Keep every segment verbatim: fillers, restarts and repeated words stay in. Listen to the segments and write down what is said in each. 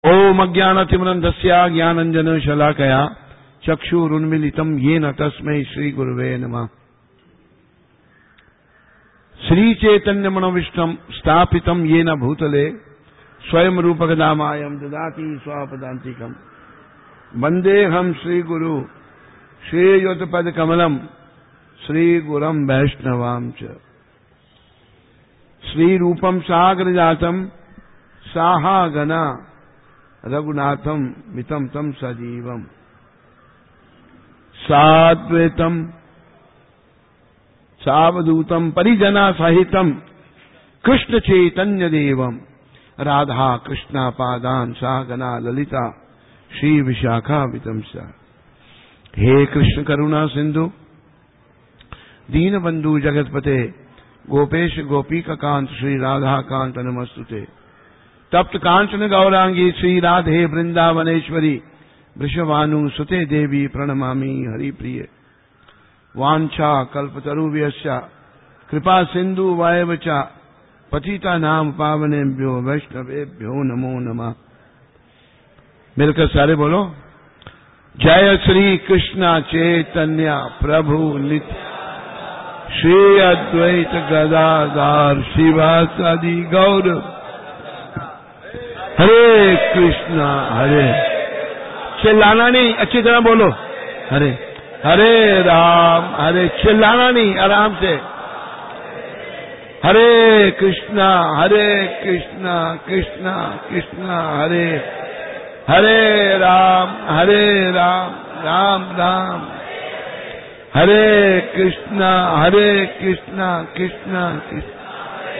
ओम अज्ञानतिमिरन्धस्य ज्ञानाञ्जन शलाकया चक्षुरुन्मीलितं येन तस्मै श्री गुरुवे नमः। श्री चैतन्य मनोविष्णम स्थापितं येन भूतले स्वयं रूपकदामायं ददाति स्वापदान्तिकम्। वन्देऽहं श्रीगुरु श्रीयुतपदकमलं श्रीगुरं वैष्णवां च। श्रीरूपं सागरजातं साहागना रघुनाथं मितं तं सजीवम्। साद्वैतं सावधूतं परिजना सहितं कृष्ण चैतन्य देवं राधा कृष्णा पादान सागना ललिता श्री विशाखा वितंसा। हे कृष्ण करुणा सिंधु दीनबंधु जगतपते गोपेश गोपीका कांत श्री राधा कांत नमस्तुते। तप्त कांचन गौरांगी श्री राधे वृंदावनेश्वरी वृषभानु सुते देवी प्रणमामि हरिप्रिय। वांछा कल्पतरुभ्यश्च कृपा सिंधु वायव च पतिता नाम पावनेभ्यो वैष्णवेभ्यो नमो नमः। मिलकर सारे बोलो जय श्री कृष्ण चैतन्य प्रभु नित्य श्री अद्वैत गदाधर शिवासादि गौर। हरे कृष्णा हरे, चिल्लाना नहीं, अच्छी तरह बोलो हरे हरे राम हरे, चिल्लाना नहीं, आराम से। हरे कृष्णा हरे कृष्णा कृष्णा कृष्णा हरे हरे राम हरे राम राम राम हरे कृष्णा हरे कृष्णा कृष्णा कृष्णा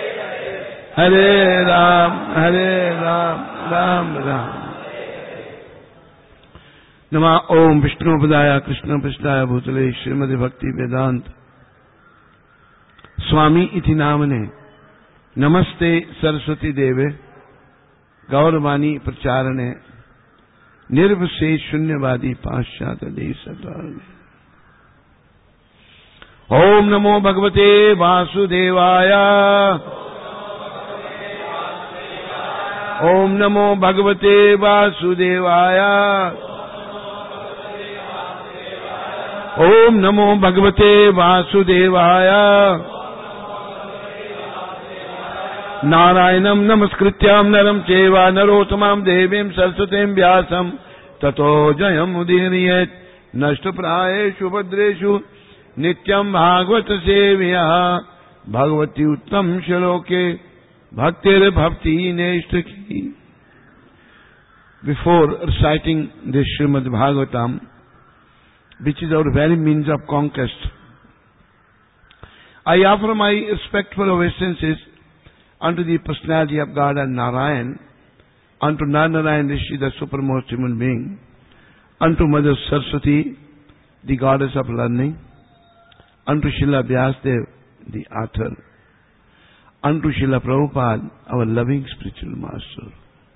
हरे राम हरे राम राम राम। नमः ओम विष्णुपदाय कृष्ण पृष्ठाय भूतले श्रीमद् भक्ति वेदांत स्वामी इति नामने नमस्ते सरस्वती देवे गौरवाणी प्रचारणे निर्विशेष शून्यवादी पाश्चात्य देश। ओम नमो भगवते वासुदेवाय। ओम नमो भगवते वासुदेवाय। ओम नमो भगवते वासुदेवाय। नारायणं नमस्कृत्य नरं चैव नरोत्तमं देवीं सरस्वतीं व्यासं ततो जयमुदीरयेत्। नष्टप्रायेषु भद्रेषु नित्यं भागवत सेव्यः भगवती उत्तम श्लोके भक्तिर्भक्ति नैष्ठिकी। Before reciting this Srimad Bhagavatam, which is our very means of conquest, I offer my respectful obeisances unto the personality of God and Narayan, unto Narayan Rishi, the supermost human being, unto Mother Saraswati, the goddess of learning, unto Srila Vyasadeva, the author, unto Srila Prabhupada, our loving spiritual master.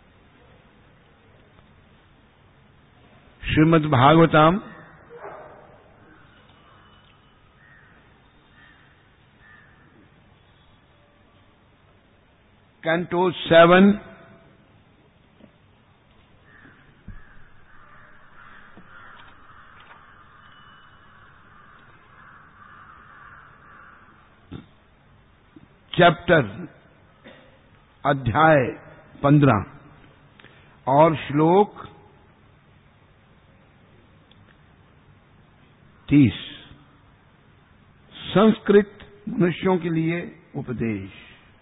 Srimad Bhagavatam, Canto seven, chapter अध्याय पंद्रह और श्लोक तीस। संस्कृत मनुष्यों के लिए उपदेश।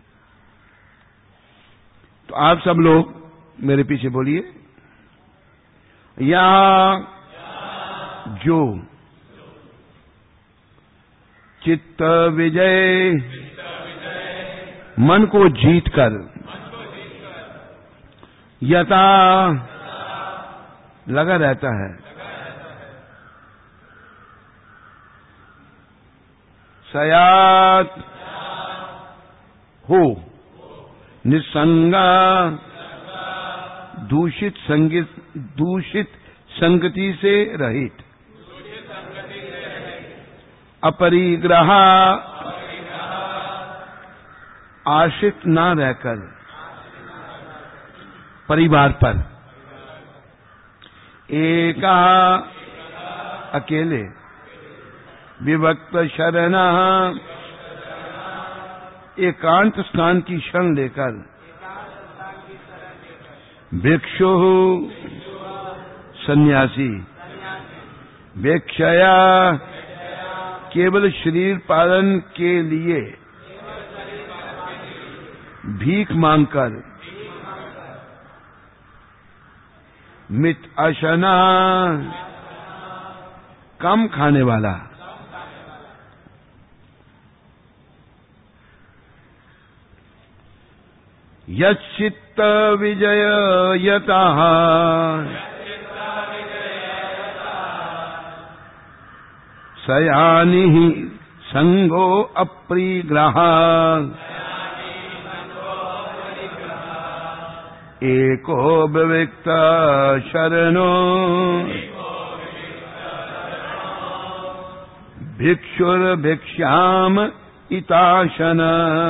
तो आप सब लोग मेरे पीछे बोलिए, या जो चित्त विजय मन को जीत कर यथा लगा रहता है, सयात हो निसंगा दूषित संगीत दूषित संगति से रहित, अपरिग्रह आश्रित न रहकर परिवार पर, एका अकेले, विभक्त शरण एकांत स्थान की शरण लेकर, भिक्षु सन्यासी, भिक्षया केवल शरीर पालन के लिए भीख मांगकर, मित अशना कम खाने वाला, यच्चित्त विजय यतः सयानि संगो अप्रिग्रह, एको विविक्त शरणो भिक्षुर्भिक्षाम इताशन,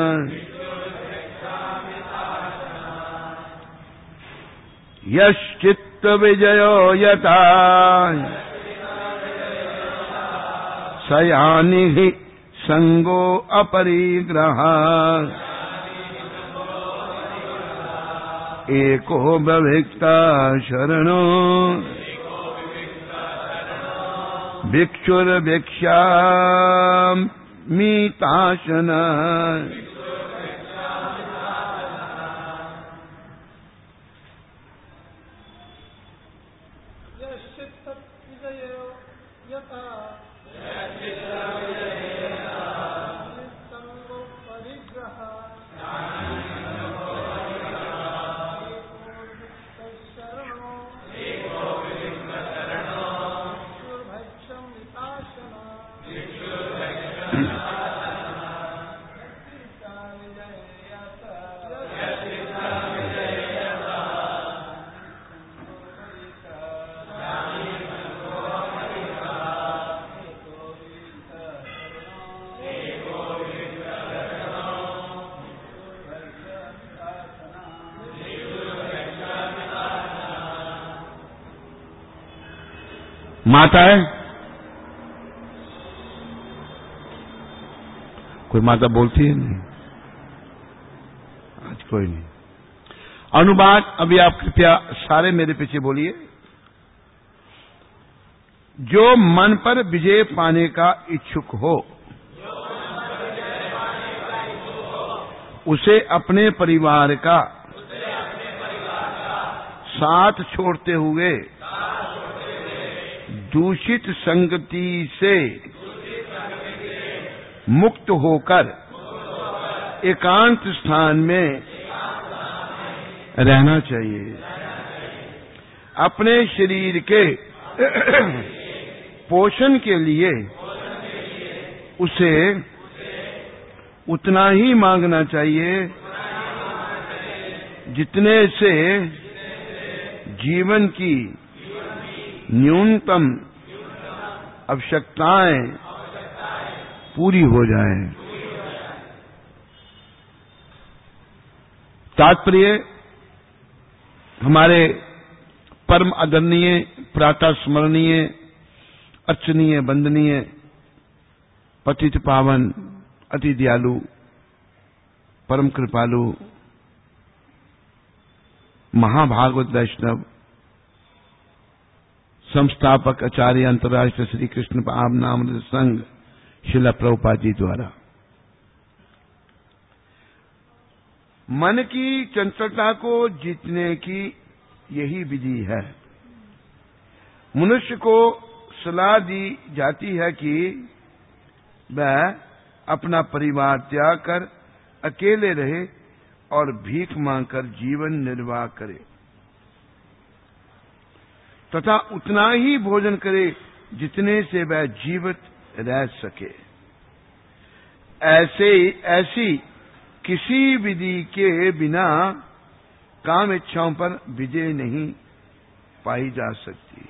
यश्चित्त विजयो यथा सयानि संगो अपरिग्रह, एको विविक्ता शरणो भिक्षुर्भिक्षामिताशन, माता है? कोई माता बोलती है? नहीं, आज कोई नहीं। अनुवाद अभी आप कृपया सारे मेरे पीछे बोलिए। जो मन पर विजय पाने का इच्छुक हो, उसे अपने परिवार का साथ छोड़ते हुए दूषित संगति से मुक्त होकर एकांत स्थान में रहना चाहिए। अपने शरीर के पोषण के लिए उसे उतना ही मांगना चाहिए जितने से जीवन की न्यूनतम आवश्यकताएं पूरी हो जाएं। तात्पर्य हमारे परम आदरणीय, प्रातः स्मरणीय, अर्चनीय, वंदनीय, पतित पावन, अति दयालु, परम कृपालु, महाभागवत वैष्णव, संस्थापक आचार्य अंतर्राष्ट्रीय श्री कृष्ण भावनामृत संघ श्रील प्रभुपाद जी द्वारा मन की चंचलता को जीतने की यही विधि है। मनुष्य को सलाह दी जाती है कि वह अपना परिवार त्याग कर अकेले रहे और भीख मांगकर जीवन निर्वाह करे तथा उतना ही भोजन करे जितने से वह जीवित रह सके। ऐसे ऐसी किसी विधि के बिना काम इच्छाओं पर विजय नहीं पाई जा सकती।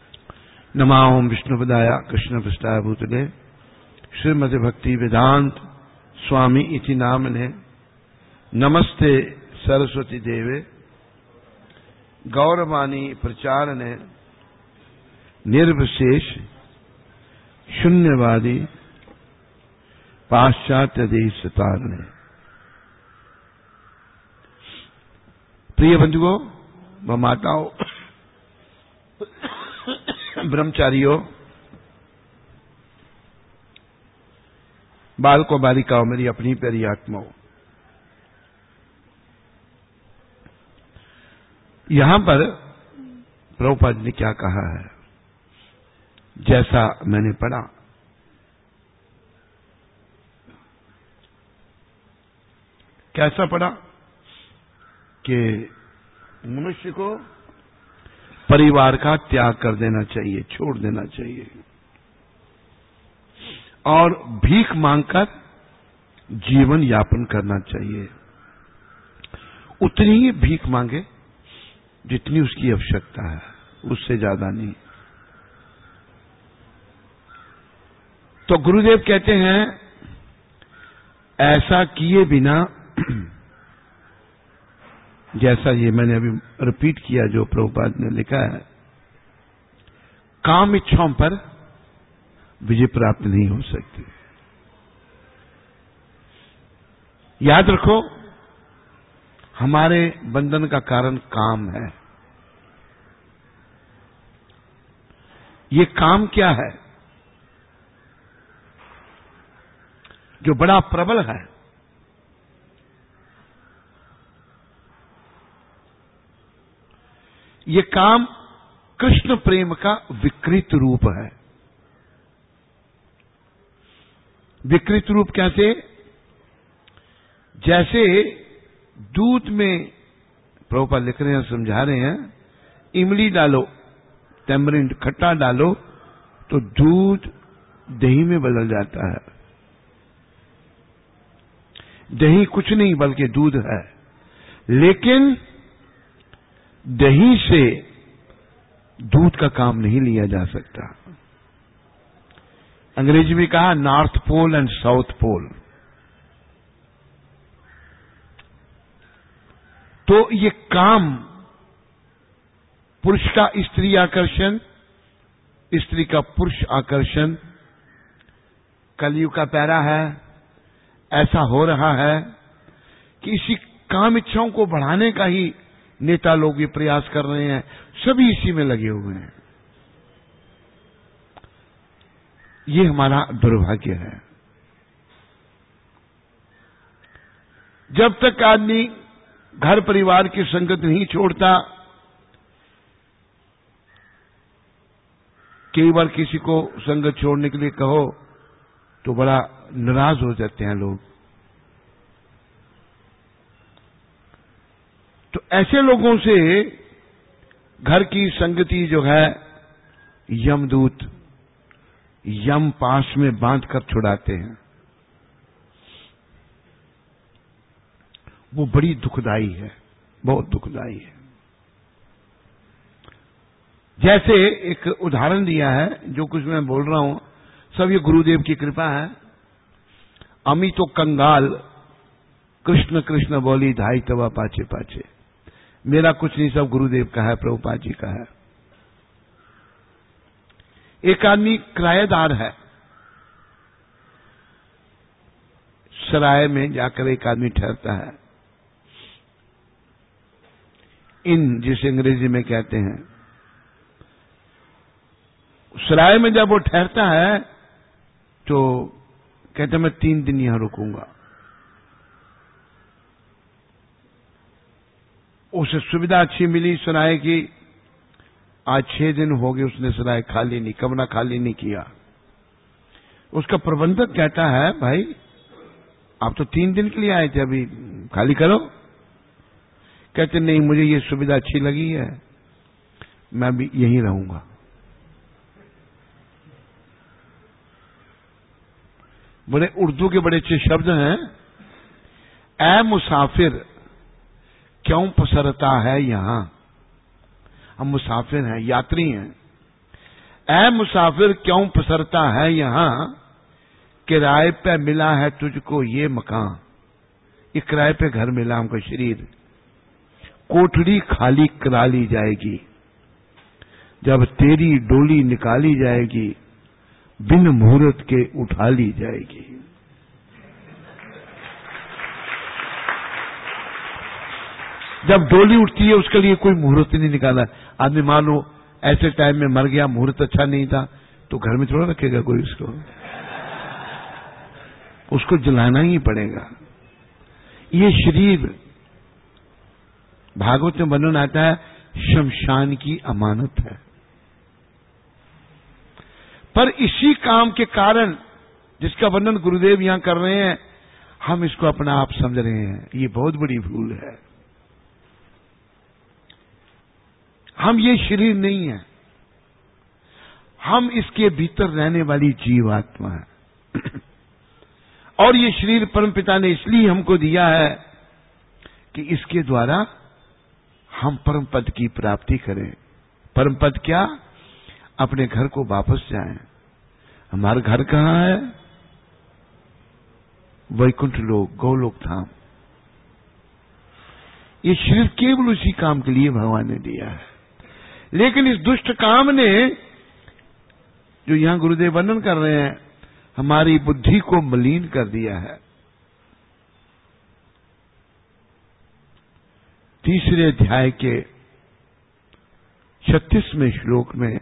नमो विष्णुपदाय कृष्ण पृष्ठाय भूतले श्रीमद् भक्ति वेदांत स्वामी इति नामने नमस्ते सरस्वती देवे गौरवाणी प्रचारने निर्विशेष शून्यवादी पाश्चात्य देश तारने। प्रिय बंधुओं व माताओं, ब्रह्मचारियों, बालकों, बालिकाओं, मेरी अपनी प्यारी आत्माओं, यहां पर प्रभुपाद ने क्या कहा है, जैसा मैंने पढ़ा, कैसा पढ़ा कि मनुष्य को परिवार का त्याग कर देना चाहिए, छोड़ देना चाहिए और भीख मांगकर जीवन यापन करना चाहिए। उतनी ही भीख मांगे जितनी उसकी आवश्यकता है, उससे ज्यादा नहीं। तो गुरुदेव कहते हैं ऐसा किए बिना, जैसा ये मैंने अभी रिपीट किया जो प्रभुपाद ने लिखा है, काम इच्छाओं पर विजय प्राप्त नहीं हो सकती। याद रखो, हमारे बंधन का कारण काम है। ये काम क्या है जो बड़ा प्रबल है? ये काम कृष्ण प्रेम का विकृत रूप है। विकृत रूप कैसे? जैसे दूध में, प्रभुपाद लिख रहे हैं, समझा रहे हैं, इमली डालो, टेमरिंड खट्टा डालो तो दूध दही में बदल जाता है। दही कुछ नहीं बल्कि दूध है, लेकिन दही से दूध का काम नहीं लिया जा सकता। अंग्रेजी में कहा North Pole and South Pole. तो ये काम, पुरुष का स्त्री आकर्षण, स्त्री का पुरुष आकर्षण, कलयुग का पैरा है। ऐसा हो रहा है कि इसी काम इच्छाओं को बढ़ाने का ही नेता लोग ये प्रयास कर रहे हैं, सभी इसी में लगे हुए हैं। ये हमारा दुर्भाग्य है। जब तक आदमी घर परिवार की संगत नहीं छोड़ता, कई बार किसी को संगत छोड़ने के लिए कहो तो बड़ा नाराज हो जाते हैं लोग। तो ऐसे लोगों से घर की संगति जो है, यमदूत यम पास में बांध कर छुड़ाते हैं। वो बड़ी दुखदाई है, बहुत दुखदाई है। जैसे एक उदाहरण दिया है, जो कुछ मैं बोल रहा हूं सब ये गुरुदेव की कृपा है। अमी तो कंगाल कृष्ण कृष्ण बोली धाई तवा पाछे पाछे। मेरा कुछ नहीं, सब गुरुदेव का है, प्रभुपाद जी का है। एक आदमी किराएदार है, सराय में जाकर एक आदमी ठहरता है, इन जिसे अंग्रेजी में कहते हैं। सराय में जब वो ठहरता है तो कहते मैं तीन दिन यहां रुकूंगा। उसे सुविधा अच्छी मिली सराय की। आज छह दिन हो गए उसने सराय खाली नहीं, कमरा खाली नहीं किया। उसका प्रबंधक कहता है भाई आप तो तीन दिन के लिए आए थे, अभी खाली करो। कहते नहीं, मुझे ये सुविधा अच्छी लगी है, मैं भी यहीं रहूंगा। बड़े उर्दू के बड़े अच्छे शब्द हैं। ऐ मुसाफिर क्यों पसरता है यहां? हम मुसाफिर हैं, यात्री हैं। ऐ मुसाफिर क्यों पसरता है यहां, किराए पे मिला है तुझको ये मकान, ये किराए पे घर मिला हमको शरीर, कोठड़ी खाली करा ली जाएगी, जब तेरी डोली निकाली जाएगी, बिन मुहूर्त के उठा ली जाएगी। जब डोली उठती है उसके लिए कोई मुहूर्त नहीं निकाला। आदमी मान लो ऐसे टाइम में मर गया, मुहूर्त अच्छा नहीं था, तो घर में थोड़ा रखेगा कोई उसको, उसको जलाना ही पड़ेगा। ये शरीर भागवत में वर्णन आता है शमशान की अमानत है। पर इसी काम के कारण जिसका वर्णन गुरुदेव यहां कर रहे हैं, हम इसको अपना आप समझ रहे हैं, ये बहुत बड़ी भूल है। हम ये शरीर नहीं है, हम इसके भीतर रहने वाली जीवात्मा है। और ये शरीर परमपिता ने इसलिए हमको दिया है कि इसके द्वारा हम परम पद की प्राप्ति करें। परम पद क्या? अपने घर को वापस जाएं। हमारा घर कहां है? वैकुंठ लोक, गोलोक धाम। ये शरीर केवल उसी काम के लिए भगवान ने दिया है। लेकिन इस दुष्ट काम ने, जो यहां गुरुदेव वर्णन कर रहे हैं, हमारी बुद्धि को मलिन कर दिया है। तीसरे अध्याय के छत्तीसवें श्लोक में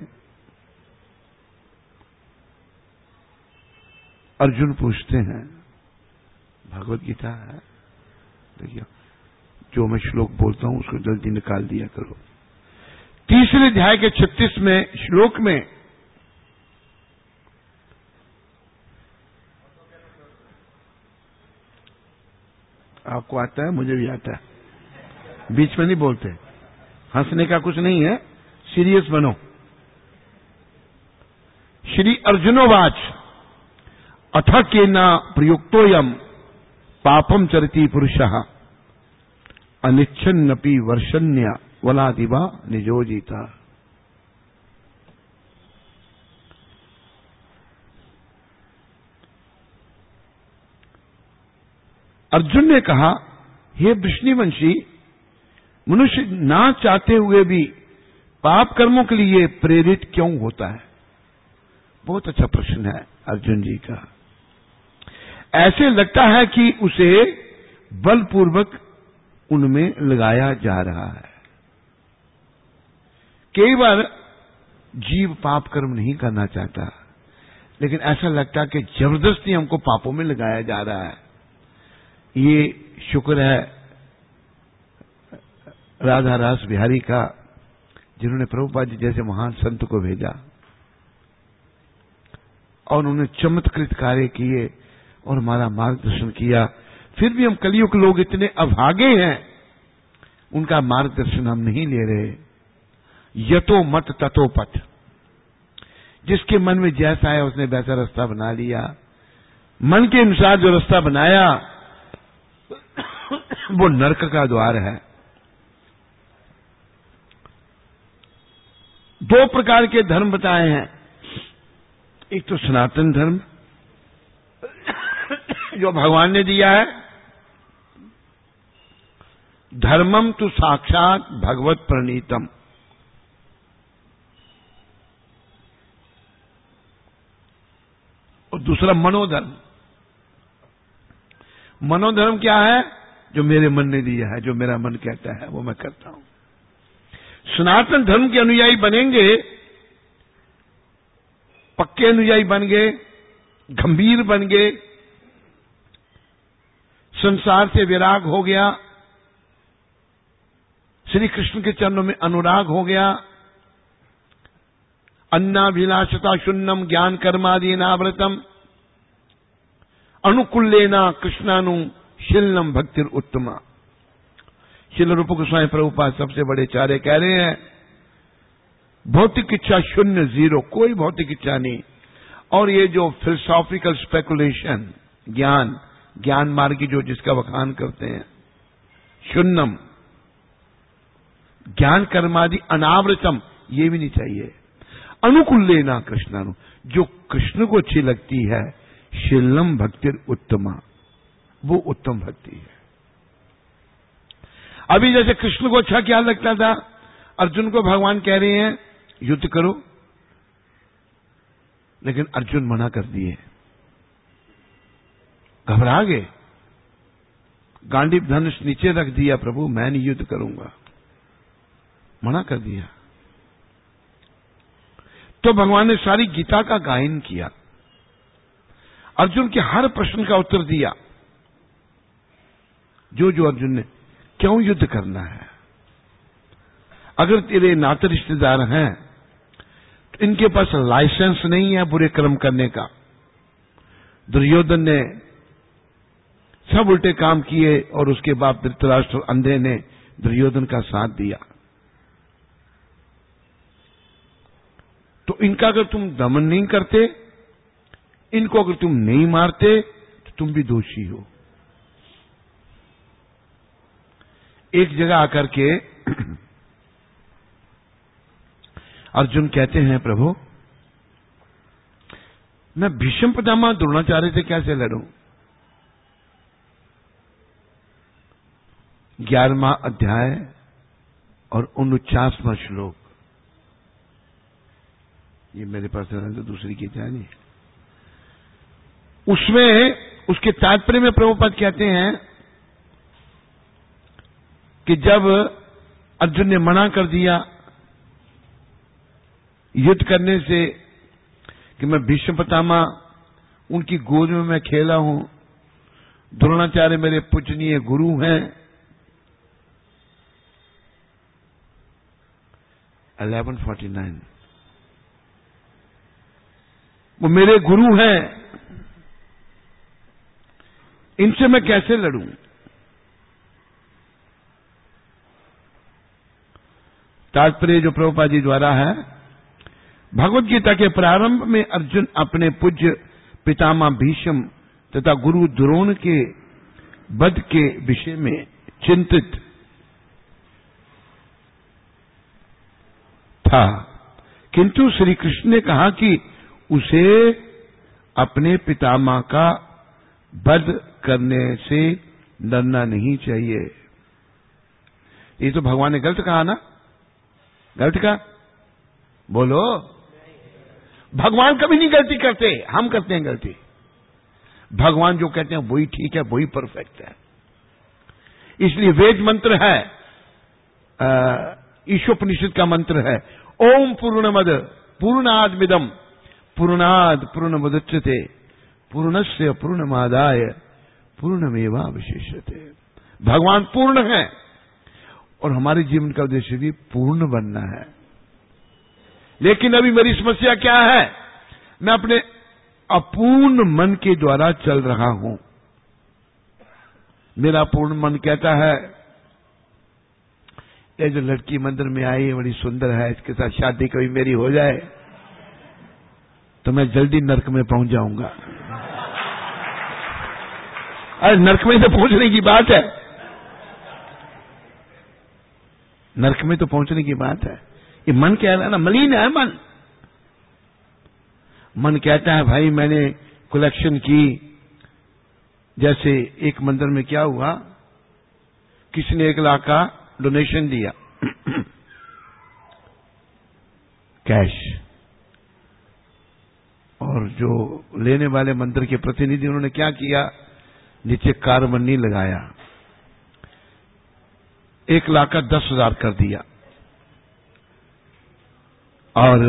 अर्जुन पूछते हैं, भगवत गीता है, देखिए जो मैं श्लोक बोलता हूं उसको जल्दी निकाल दिया करो। तीसरे अध्याय के छत्तीसवें श्लोक में आपको आता है, मुझे भी आता है, बीच में नहीं बोलते, हंसने का कुछ नहीं है, सीरियस बनो। श्री अर्जुनोवाच अथ केना प्रयुक्तोयम पापम चरति पुरुषः अनिच्छन्नपि वर्षन्य वलादिवा निजोजिता। अर्जुन ने कहा, हे वृष्णिवंशी, मनुष्य ना चाहते हुए भी पाप कर्मों के लिए प्रेरित क्यों होता है? बहुत अच्छा प्रश्न है अर्जुन जी का। ऐसे लगता है कि उसे बलपूर्वक उनमें लगाया जा रहा है। कई बार जीव पाप कर्म नहीं करना चाहता, लेकिन ऐसा लगता है कि जबरदस्ती हमको पापों में लगाया जा रहा है। ये शुक्र है राधा रास बिहारी का, जिन्होंने प्रभुपाद जी जैसे महान संत को भेजा और उन्होंने चमत्कृत कार्य किए और हमारा मार्गदर्शन किया। फिर भी हम कलियुग के लोग इतने अभागे हैं, उनका मार्गदर्शन हम नहीं ले रहे। यतो मत ततो पथ, जिसके मन में जैसा है उसने वैसा रास्ता बना लिया। मन के अनुसार जो रास्ता बनाया वो नरक का द्वार है। दो प्रकार के धर्म बताए हैं, एक तो सनातन धर्म जो भगवान ने दिया है, धर्मम तु साक्षात भगवत प्रणीतम, और दूसरा मनोधर्म। मनोधर्म क्या है? जो मेरे मन ने दिया है, जो मेरा मन कहता है वो मैं करता हूं। सनातन धर्म के अनुयायी बनेंगे, पक्के अनुयायी बन गए, गंभीर बन गए, संसार से विराग हो गया, श्री कृष्ण के चरणों में अनुराग हो गया, अन्नाभिलाषता शून्यम ज्ञान कर्मादीनाव्रतम अनुकूलेना कृष्णानु शीलनम भक्तिर उत्तमा। श्रील रूप गोस्वामी प्रभुपाद सबसे बड़े चार्य कह रहे हैं, भौतिक इच्छा शून्य, जीरो, कोई भौतिक इच्छा नहीं। और ये जो फिलोसॉफिकल स्पेकुलेशन, ज्ञान ज्ञान मार्ग की जो जिसका वखान करते हैं, शून्यम, ज्ञान कर्मादि अनावृतम, ये भी नहीं चाहिए। अनुकूल लेना कृष्णानु, जो कृष्ण को अच्छी लगती है, शीलम भक्तिर उत्तमा, वो उत्तम भक्ति है। अभी जैसे कृष्ण को अच्छा क्या लगता था, अर्जुन को भगवान कह रहे हैं युद्ध करो, लेकिन अर्जुन मना कर दिए, घबरा गए, गांडीव धनुष नीचे रख दिया, प्रभु मैं नहीं युद्ध करूंगा, मना कर दिया। तो भगवान ने सारी गीता का गायन किया, अर्जुन के हर प्रश्न का उत्तर दिया, जो जो अर्जुन ने, क्यों युद्ध करना है, अगर तेरे नाते रिश्तेदार हैं तो इनके पास लाइसेंस नहीं है बुरे कर्म करने का। दुर्योधन ने सब उल्टे काम किए और उसके बाद धृतराष्ट्र अंधे ने दुर्योधन का साथ दिया। तो इनका अगर तुम दमन नहीं करते, इनको अगर तुम नहीं मारते, तो तुम भी दोषी हो। एक जगह आकर के अर्जुन कहते हैं, प्रभु मैं भीष्म पितामह द्रोणाचार्य से कैसे लड़ूं? ग्यारहवां अध्याय और उनचासवां श्लोक, ये मेरे पास है तो दूसरी की नहीं, उसमें उसके तात्पर्य में प्रभुपाद कहते हैं कि जब अर्जुन ने मना कर दिया युद्ध करने से कि मैं भीष्म पितामह उनकी गोद में मैं खेला हूं, द्रोणाचार्य मेरे पूजनीय गुरु हैं, इलेवन फोर्टी नाइन, वो मेरे गुरु हैं, इनसे मैं कैसे लड़ूं? तात्पर्य जो प्रभुपाद जी द्वारा है, भगवत गीता के प्रारंभ में अर्जुन अपने पूज्य पितामह भीष्म तथा गुरु द्रोण के वध के विषय में चिंतित था, किंतु श्री कृष्ण ने कहा कि उसे अपने पितामह का वध करने से डरना नहीं चाहिए। ये तो भगवान ने गलत कहा ना, गलत कहा, बोलो। भगवान कभी नहीं गलती करते, हम करते हैं गलती। भगवान जो कहते हैं वही ठीक है, वही परफेक्ट है। इसलिए वेद मंत्र है, ईशोपनिषद का मंत्र है, ओम पूर्णमद पूर्णादमिदम पूर्णाद पूर्णमुदच्यते पूर्णस्य पूर्णमादाय पूर्णमेवावशिष्यते। भगवान पूर्ण है और हमारे जीवन का उद्देश्य भी पूर्ण बनना है। लेकिन अभी मेरी समस्या क्या है, मैं अपने अपूर्ण मन के द्वारा चल रहा हूं। मेरा पूर्ण मन कहता है ये जो लड़की मंदिर में आई है बड़ी सुंदर है, इसके साथ शादी कभी मेरी हो जाए तो मैं जल्दी नरक में पहुंच जाऊंगा। अरे नरक में तो पहुंचने की बात है, नरक में तो पहुंचने की बात है। ये मन कह रहा है ना, मलिन है मन। मन कहता है भाई मैंने कलेक्शन की, जैसे एक मंदिर में क्या हुआ, किसी ने एक लाख का डोनेशन दिया कैश, और जो लेने वाले मंदिर के प्रतिनिधि उन्होंने क्या किया, नीचे कारबन्नी लगाया, एक लाख का दस हजार कर दिया और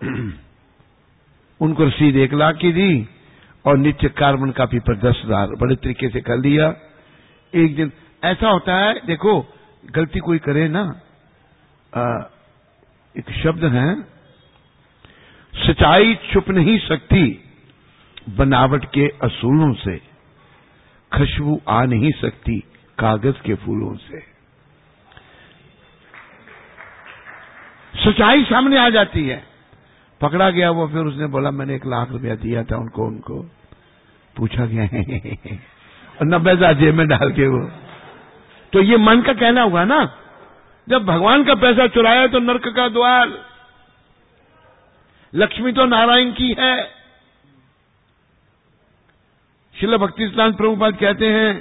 उनको रसीद एक लाख की दी और नीचे कार्बन कापी पर दस हजार बड़े तरीके से कर दिया। एक दिन ऐसा होता है, देखो गलती कोई करे ना, आ, एक शब्द है, सच्चाई छुप नहीं सकती बनावट के असूलों से, खुशबू आ नहीं सकती कागज के फूलों से। सच्चाई सामने आ जाती है। पकड़ा गया वो, फिर उसने बोला मैंने एक लाख रुपया दिया था उनको, उनको पूछा गया और नब्बे हजार जेब में डाल के वो। तो ये मन का कहना हुआ ना, जब भगवान का पैसा चुराया तो नरक का द्वार, लक्ष्मी तो नारायण की है, श्रील भक्तिसिद्धांत प्रभुपाद कहते हैं,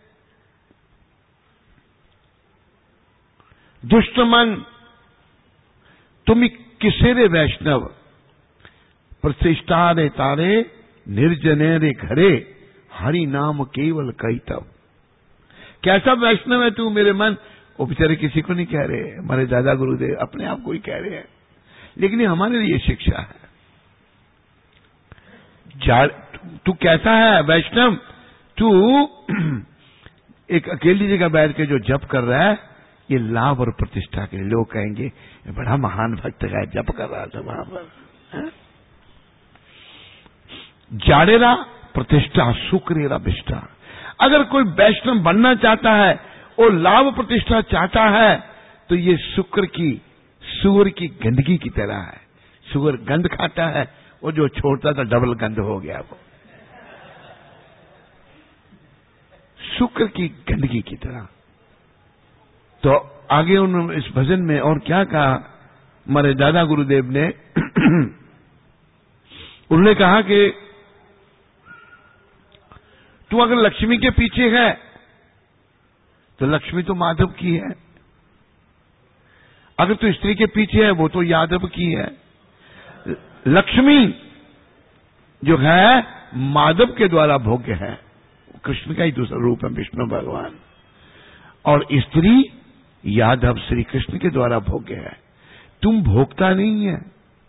दुष्ट मन तुम किसे रे वैष्णव, प्रतिष्ठा रे तारे निर्जने रे घरे, हरि नाम केवल कही तब। कैसा वैष्णव है तू मेरे मन? वो बेचारे किसी को नहीं कह रहे, हमारे दादा गुरुदेव अपने आप को ही कह रहे हैं, लेकिन ये हमारे लिए शिक्षा है। तू कैसा है वैष्णव? तू एक अकेली जगह बैठ के जो जप कर रहा है, ये लाभ और प्रतिष्ठा के लिए। लोग कहेंगे ये बड़ा महान भक्त है, जप कर रहा था वहां पर। जाड़ेरा प्रतिष्ठा सुकरेरा विष्ठा। अगर कोई वैष्णव बनना चाहता है और लाभ प्रतिष्ठा चाहता है, तो ये शुक्र की सूअर की गंदगी की तरह है। सूअर गंद खाता है, वो जो छोड़ता था डबल गंद हो गया वो। शुक्र की गंदगी की तरह। तो आगे उन इस भजन में और क्या कहा हमारे दादा गुरुदेव ने? उन्होंने कहा कि तू अगर लक्ष्मी के पीछे है तो लक्ष्मी तो माधव की है, अगर तू स्त्री के पीछे है वो तो यादव की है। लक्ष्मी जो है माधव के द्वारा भोग्य है, कृष्ण का ही दूसरा रूप है विष्णु भगवान, और स्त्री यादव श्री कृष्ण के द्वारा भोग्य है। तुम भोगता नहीं है।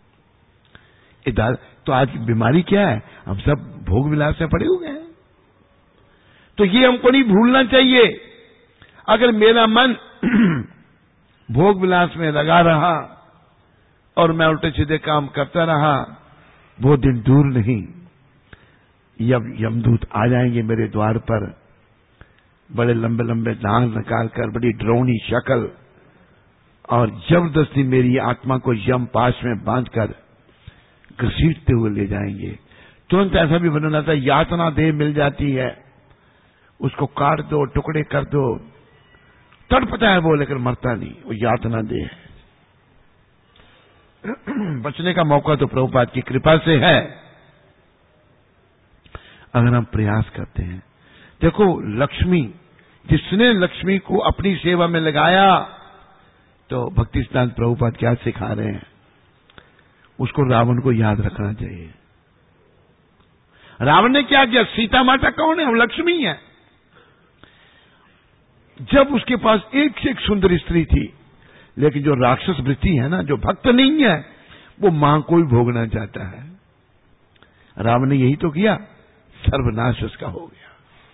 तो आज की बीमारी क्या है? हम सब भोग विलास में पड़े हुए हैं। तो ये हमको नहीं भूलना चाहिए। अगर मेरा मन भोग विलास में लगा रहा और मैं उल्टे सीधे काम करता रहा, वो दिन दूर नहीं, जब यमदूत आ जाएंगे मेरे द्वार पर, बड़े लंबे लंबे दांत निकालकर, बड़ी डरावनी शक्ल, और जबरदस्ती मेरी आत्मा को यम पाश में बांधकर घसीटते हुए ले जाएंगे। तुरंत ऐसा भी बनना था, यातना देह मिल जाती है, उसको काट दो, टुकड़े कर दो, तड़पता है वो लेकर मरता नहीं, वो यातना देह है। बचने का मौका तो प्रभुपाद की कृपा से है, अगर हम प्रयास करते हैं। देखो लक्ष्मी, जिसने लक्ष्मी को अपनी सेवा में लगाया, तो भक्ति सिद्धांत प्रभुपाद क्या सिखा रहे हैं? उसको रावण को याद रखना चाहिए। रावण ने क्या किया? सीता माता कौन है? हम लक्ष्मी है। जब उसके पास एक से एक सुंदर स्त्री थी, लेकिन जो राक्षस वृत्ति है ना, जो भक्त नहीं है, वो मां को ही भोगना चाहता है। रावण ने यही तो किया, सर्वनाश उसका हो गया।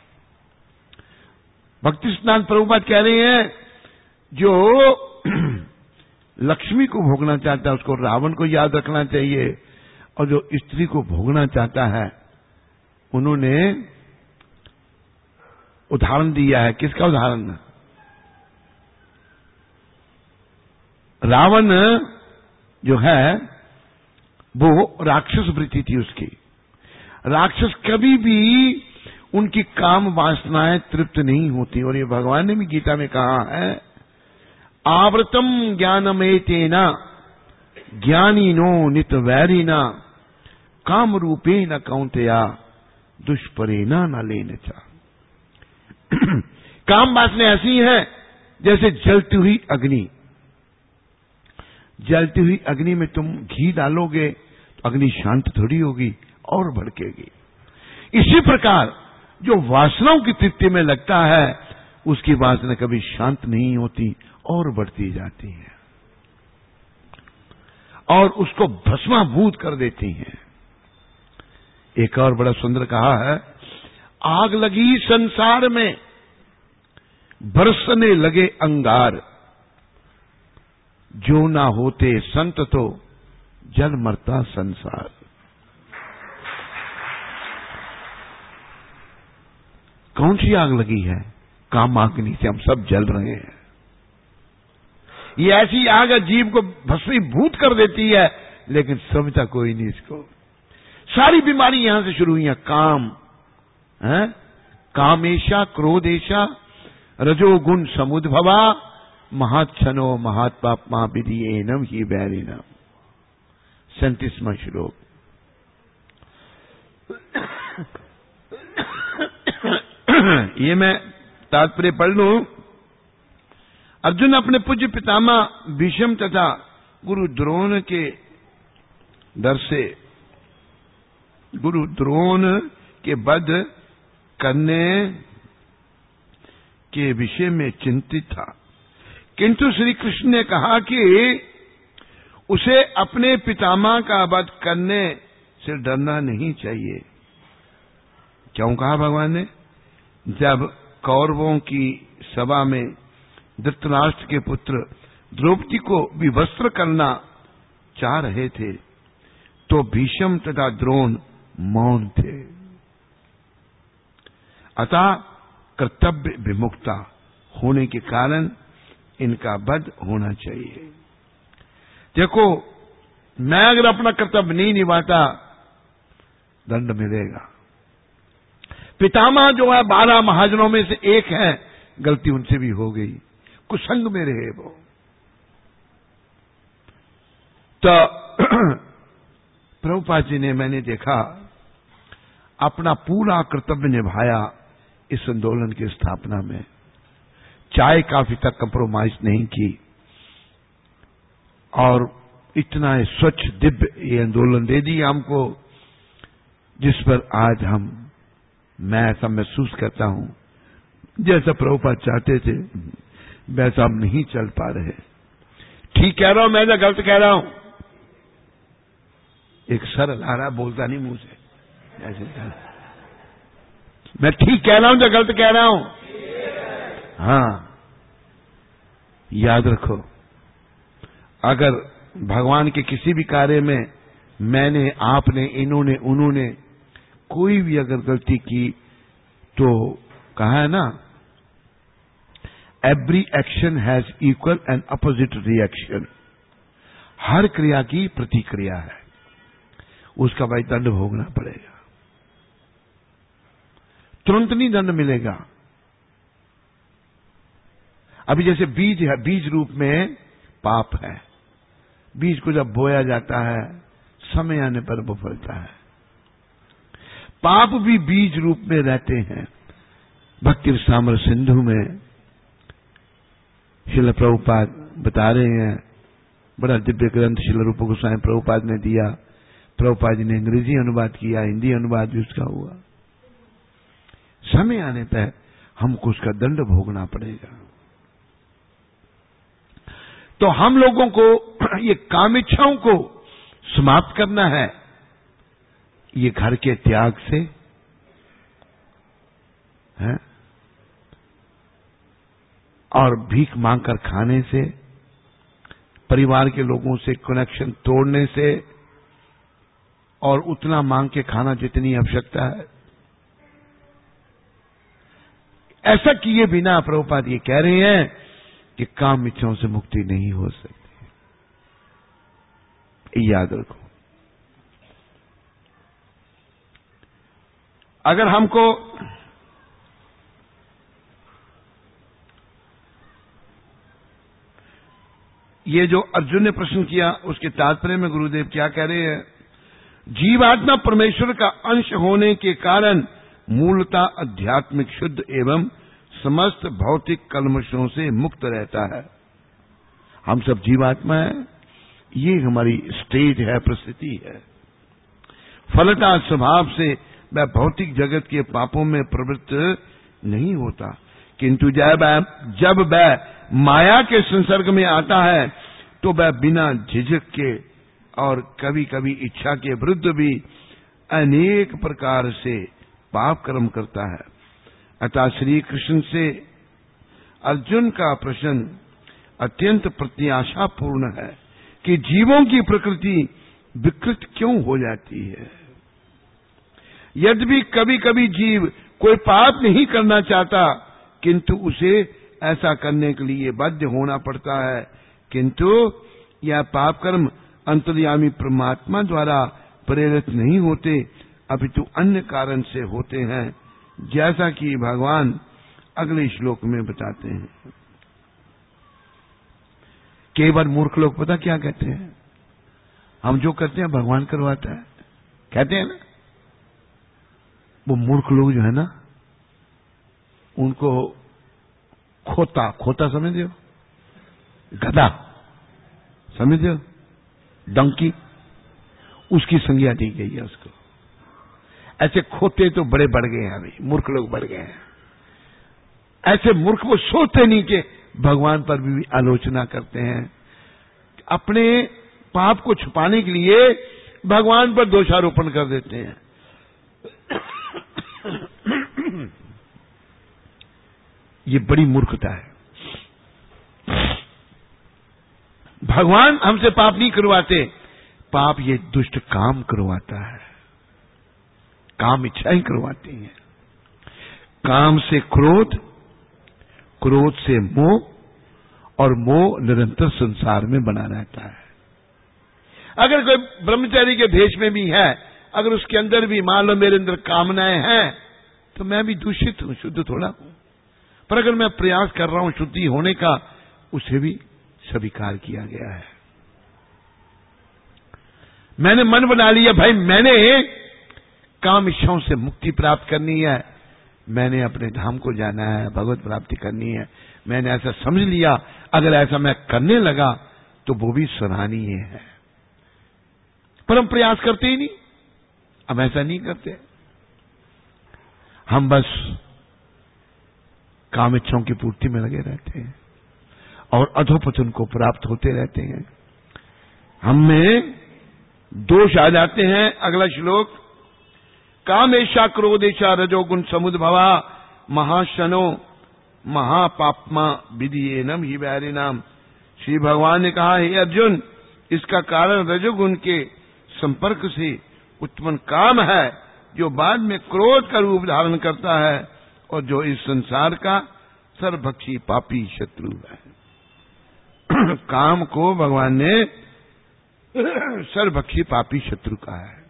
भक्ति सिद्धांत प्रभुपाद कह रहे हैं, जो लक्ष्मी को भोगना चाहता है उसको रावण को याद रखना चाहिए, और जो स्त्री को भोगना चाहता है, उन्होंने उदाहरण दिया है। किसका उदाहरण? रावण जो है वो राक्षस वृत्ति थी उसकी। राक्षस कभी भी उनकी काम वासनाएं तृप्त नहीं होती, और ये भगवान ने भी गीता में कहा है, आवृतम ज्ञानमेतेन ज्ञानीनो नित वैरिना काम रूपे न कौंतेया दुष्परेना न लेने चा। काम वासना ऐसी है जैसे जलती हुई अग्नि। जलती हुई अग्नि में तुम घी डालोगे तो अग्नि शांत थोड़ी होगी, और भड़केगी। इसी प्रकार जो वासनाओं की तृप्ति में लगता है, उसकी वासना कभी शांत नहीं होती और बढ़ती जाती है, और उसको भस्माभूत कर देती हैं। एक और बड़ा सुंदर कहा है, आग लगी संसार में बरसने लगे अंगार, जो ना होते संत तो जल मरता संसार। कौन सी आग लगी है? कामाग्नि से हम सब जल रहे हैं। ये ऐसी आग है जीव को भस्मीभूत कर देती है, लेकिन समझता कोई नहीं इसको। सारी बीमारी यहां से शुरू हुई है। काम है, कामेशा क्रोधेशा रजोगुण समुद्भवा महात्छनो महात्पापमा विधियेनम ही वैरिणम। सैंतीसवां श्लोक। ये मैं तात्पर्य पढ़ लूं। अर्जुन अपने पूज्य पितामह भीष्म तथा गुरु द्रोण के डर से, गुरु द्रोण के वध करने के विषय में चिंतित था, किंतु श्री कृष्ण ने कहा कि उसे अपने पितामह का वध करने से डरना नहीं चाहिए। क्यों कहा भगवान ने? जब कौरवों की सभा में धृतराष्ट्र के पुत्र द्रौपदी को विवस्त्र करना चाह रहे थे तो भीष्म तथा द्रोण मौन थे, अतः कर्तव्य विमुक्ता होने के कारण इनका वध होना चाहिए। देखो, मैं अगर अपना कर्तव्य नहीं निभाता दंड मिलेगा। पितामह जो है बारह महाजनों में से एक है, गलती उनसे भी हो गई, कुसंग में रहे वो। तो प्रभुपाद जी ने, मैंने देखा, अपना पूरा कर्तव्य निभाया इस आंदोलन की स्थापना में। चाय काफी तक कंप्रोमाइज नहीं की और इतना स्वच्छ दिव्य ये आंदोलन दे दिया हमको, जिस पर आज हम, मैं ऐसा महसूस करता हूं, जैसा प्रभुपाद चाहते थे वैसा हम नहीं चल पा रहे। ठीक कह रहा हूं मैं या गलत कह रहा हूं? एक सरल आ रहा, बोलता नहीं मुंह से, ऐसे मैं ठीक कह रहा हूं या गलत कह रहा हूं? हाँ, याद रखो, अगर भगवान के किसी भी कार्य में मैंने, आपने, इन्होंने, उन्होंने कोई भी अगर गलती की तो कहा है ना, every action has equal and opposite reaction. हर क्रिया की प्रतिक्रिया है, उसका भाई दंड भोगना पड़ेगा। तुरंत नहीं दंड मिलेगा। अभी जैसे बीज है, बीज रूप में पाप है, बीज को जब बोया जाता है समय आने पर वो फलता है। पाप भी बीज रूप में रहते हैं। भक्ति सामर सिंधु में श्रील प्रभुपाद बता रहे हैं, बड़ा दिव्य ग्रंथ श्रील रूप गोस्वामी प्रभुपाद ने दिया। प्रभुपाद जी ने अंग्रेजी अनुवाद किया, हिंदी अनुवाद भी उसका हुआ। समय आने पर हमको उसका दंड भोगना पड़ेगा। तो हम लोगों को ये काम इच्छाओं को समाप्त करना है, ये घर के त्याग से है, और भीख मांगकर खाने से, परिवार के लोगों से कनेक्शन तोड़ने से, और उतना मांग के खाना जितनी आवश्यकता है, ऐसा किए बिना प्रभुपाद ये कह रहे हैं कि काम इच्छाओं से मुक्ति नहीं हो सकती। याद रखो, अगर हमको ये जो अर्जुन ने प्रश्न किया उसके तात्पर्य में गुरुदेव क्या कह रहे हैं? जीवात्मा परमेश्वर का अंश होने के कारण मूलतः आध्यात्मिक शुद्ध एवं समस्त भौतिक कल्मशों से मुक्त रहता है। हम सब जीवात्मा है, ये हमारी स्टेज है, परिस्थिति है। फलतः स्वभाव से वह भौतिक जगत के पापों में प्रवृत्त नहीं होता, किंतु जब जब वह माया के संसर्ग में आता है तो वह बिना झिझक के और कभी कभी इच्छा के विरुद्ध भी अनेक प्रकार से पाप कर्म करता है। अतः श्री कृष्ण से अर्जुन का प्रश्न अत्यंत प्रत्याशापूर्ण है कि जीवों की प्रकृति विकृत क्यों हो जाती है। यद्यपि कभी कभी जीव कोई पाप नहीं करना चाहता, किंतु उसे ऐसा करने के लिए बाध्य होना पड़ता है, किंतु यह पाप कर्म अंतर्यामी परमात्मा द्वारा प्रेरित नहीं होते, अपितु अन्य कारण से होते हैं, जैसा कि भगवान अगले श्लोक में बताते हैं। कई बार मूर्ख लोग पता क्या कहते हैं? हम जो करते हैं भगवान करवाता है, कहते हैं ना। वो मूर्ख लोग जो है ना, उनको खोता, खोता समझ हो, गधा समझ हो, डंकी, उसकी संज्ञा दी गई है उसको। ऐसे खोते तो बड़े बढ़ गए हैं अभी, मूर्ख लोग बढ़ गए हैं। ऐसे मूर्ख वो सोचते नहीं कि भगवान पर भी आलोचना करते हैं। अपने पाप को छुपाने के लिए भगवान पर दोषारोपण कर देते हैं। ये बड़ी मूर्खता है। भगवान हमसे पाप नहीं करवाते, पाप ये दुष्ट काम करवाता है, काम इच्छाएं करवाती हैं। काम से क्रोध, क्रोध से मोह, और मोह निरंतर संसार में बना रहता है। अगर कोई ब्रह्मचारी के भेष में भी है, अगर उसके अंदर भी मान लो मेरे अंदर कामनाएं हैं, तो मैं भी दूषित हूं, शुद्ध थोड़ा हूं। पर अगर मैं प्रयास कर रहा हूं शुद्धि होने का, उसे भी स्वीकार किया गया है। मैंने मन बना लिया भाई मैंने काम इच्छाओं से मुक्ति प्राप्त करनी है, मैंने अपने धाम को जाना है, भगवत प्राप्ति करनी है, मैंने ऐसा समझ लिया। अगर ऐसा मैं करने लगा तो वो भी सराहनीय है। पर हम प्रयास करते ही नहीं, हम ऐसा नहीं करते। हम बस काम इच्छाओं की पूर्ति में लगे रहते हैं और अधोपतन को प्राप्त होते रहते हैं। हम में दोष आ जाते हैं। अगला श्लोक, कामेशा क्रोधेशा रजोगुण समुद्भवा महाशनो महापापमा विधियेनम ही वैरिनाम। श्री भगवान ने कहा, हे अर्जुन, इसका कारण रजोगुण के संपर्क से उत्पन्न काम है, जो बाद में क्रोध का रूप धारण करता है और जो इस संसार का सर्वभक्षी पापी शत्रु है। काम को भगवान ने सर्वभक्षी पापी शत्रु कहा है,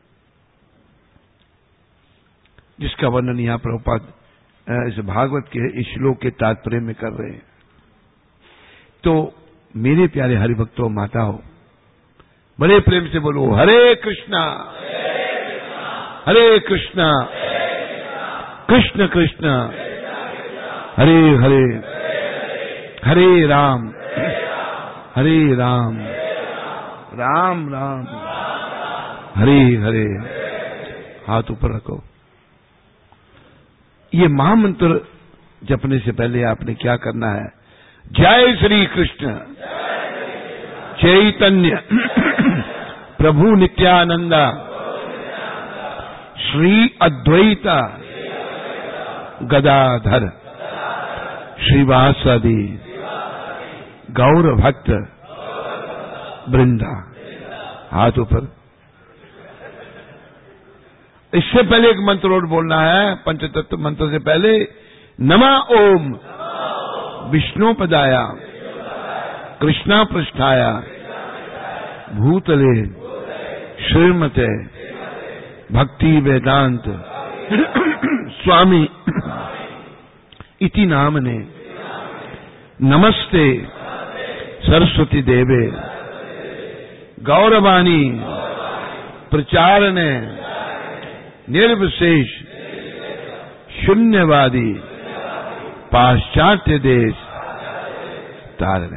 जिसका वर्णन यहां प्रभुपाद इस भागवत के इस श्लोक के तात्पर्य में कर रहे हैं। तो मेरे प्यारे हरिभक्तों, माताओं, बड़े प्रेम से बोलो हरे कृष्णा हरे कृष्णा कृष्ण कृष्ण हरे हरे हरे राम हरे राम राम राम हरे हरे। हाथ ऊपर रखो। ये महामंत्र जपने से पहले आपने क्या करना है? जय श्री कृष्ण चैतन्य प्रभु नित्यानंदा श्री अद्वैत गदाधर श्रीवासादि गौर भक्त वृंदा। हाथ ऊपर। इससे पहले एक मंत्र और बोलना है, पंचतत्व मंत्र से पहले, नमः ओम विष्णुपदाय कृष्णा पृष्ठाय भूतले श्रीमते भक्ति वेदांत स्वामी इति नामने नमस्ते सरस्वती देवे गौरवाणी प्रचारणे निर्विशेष शून्यवादी पाश्चात्य देश तारने।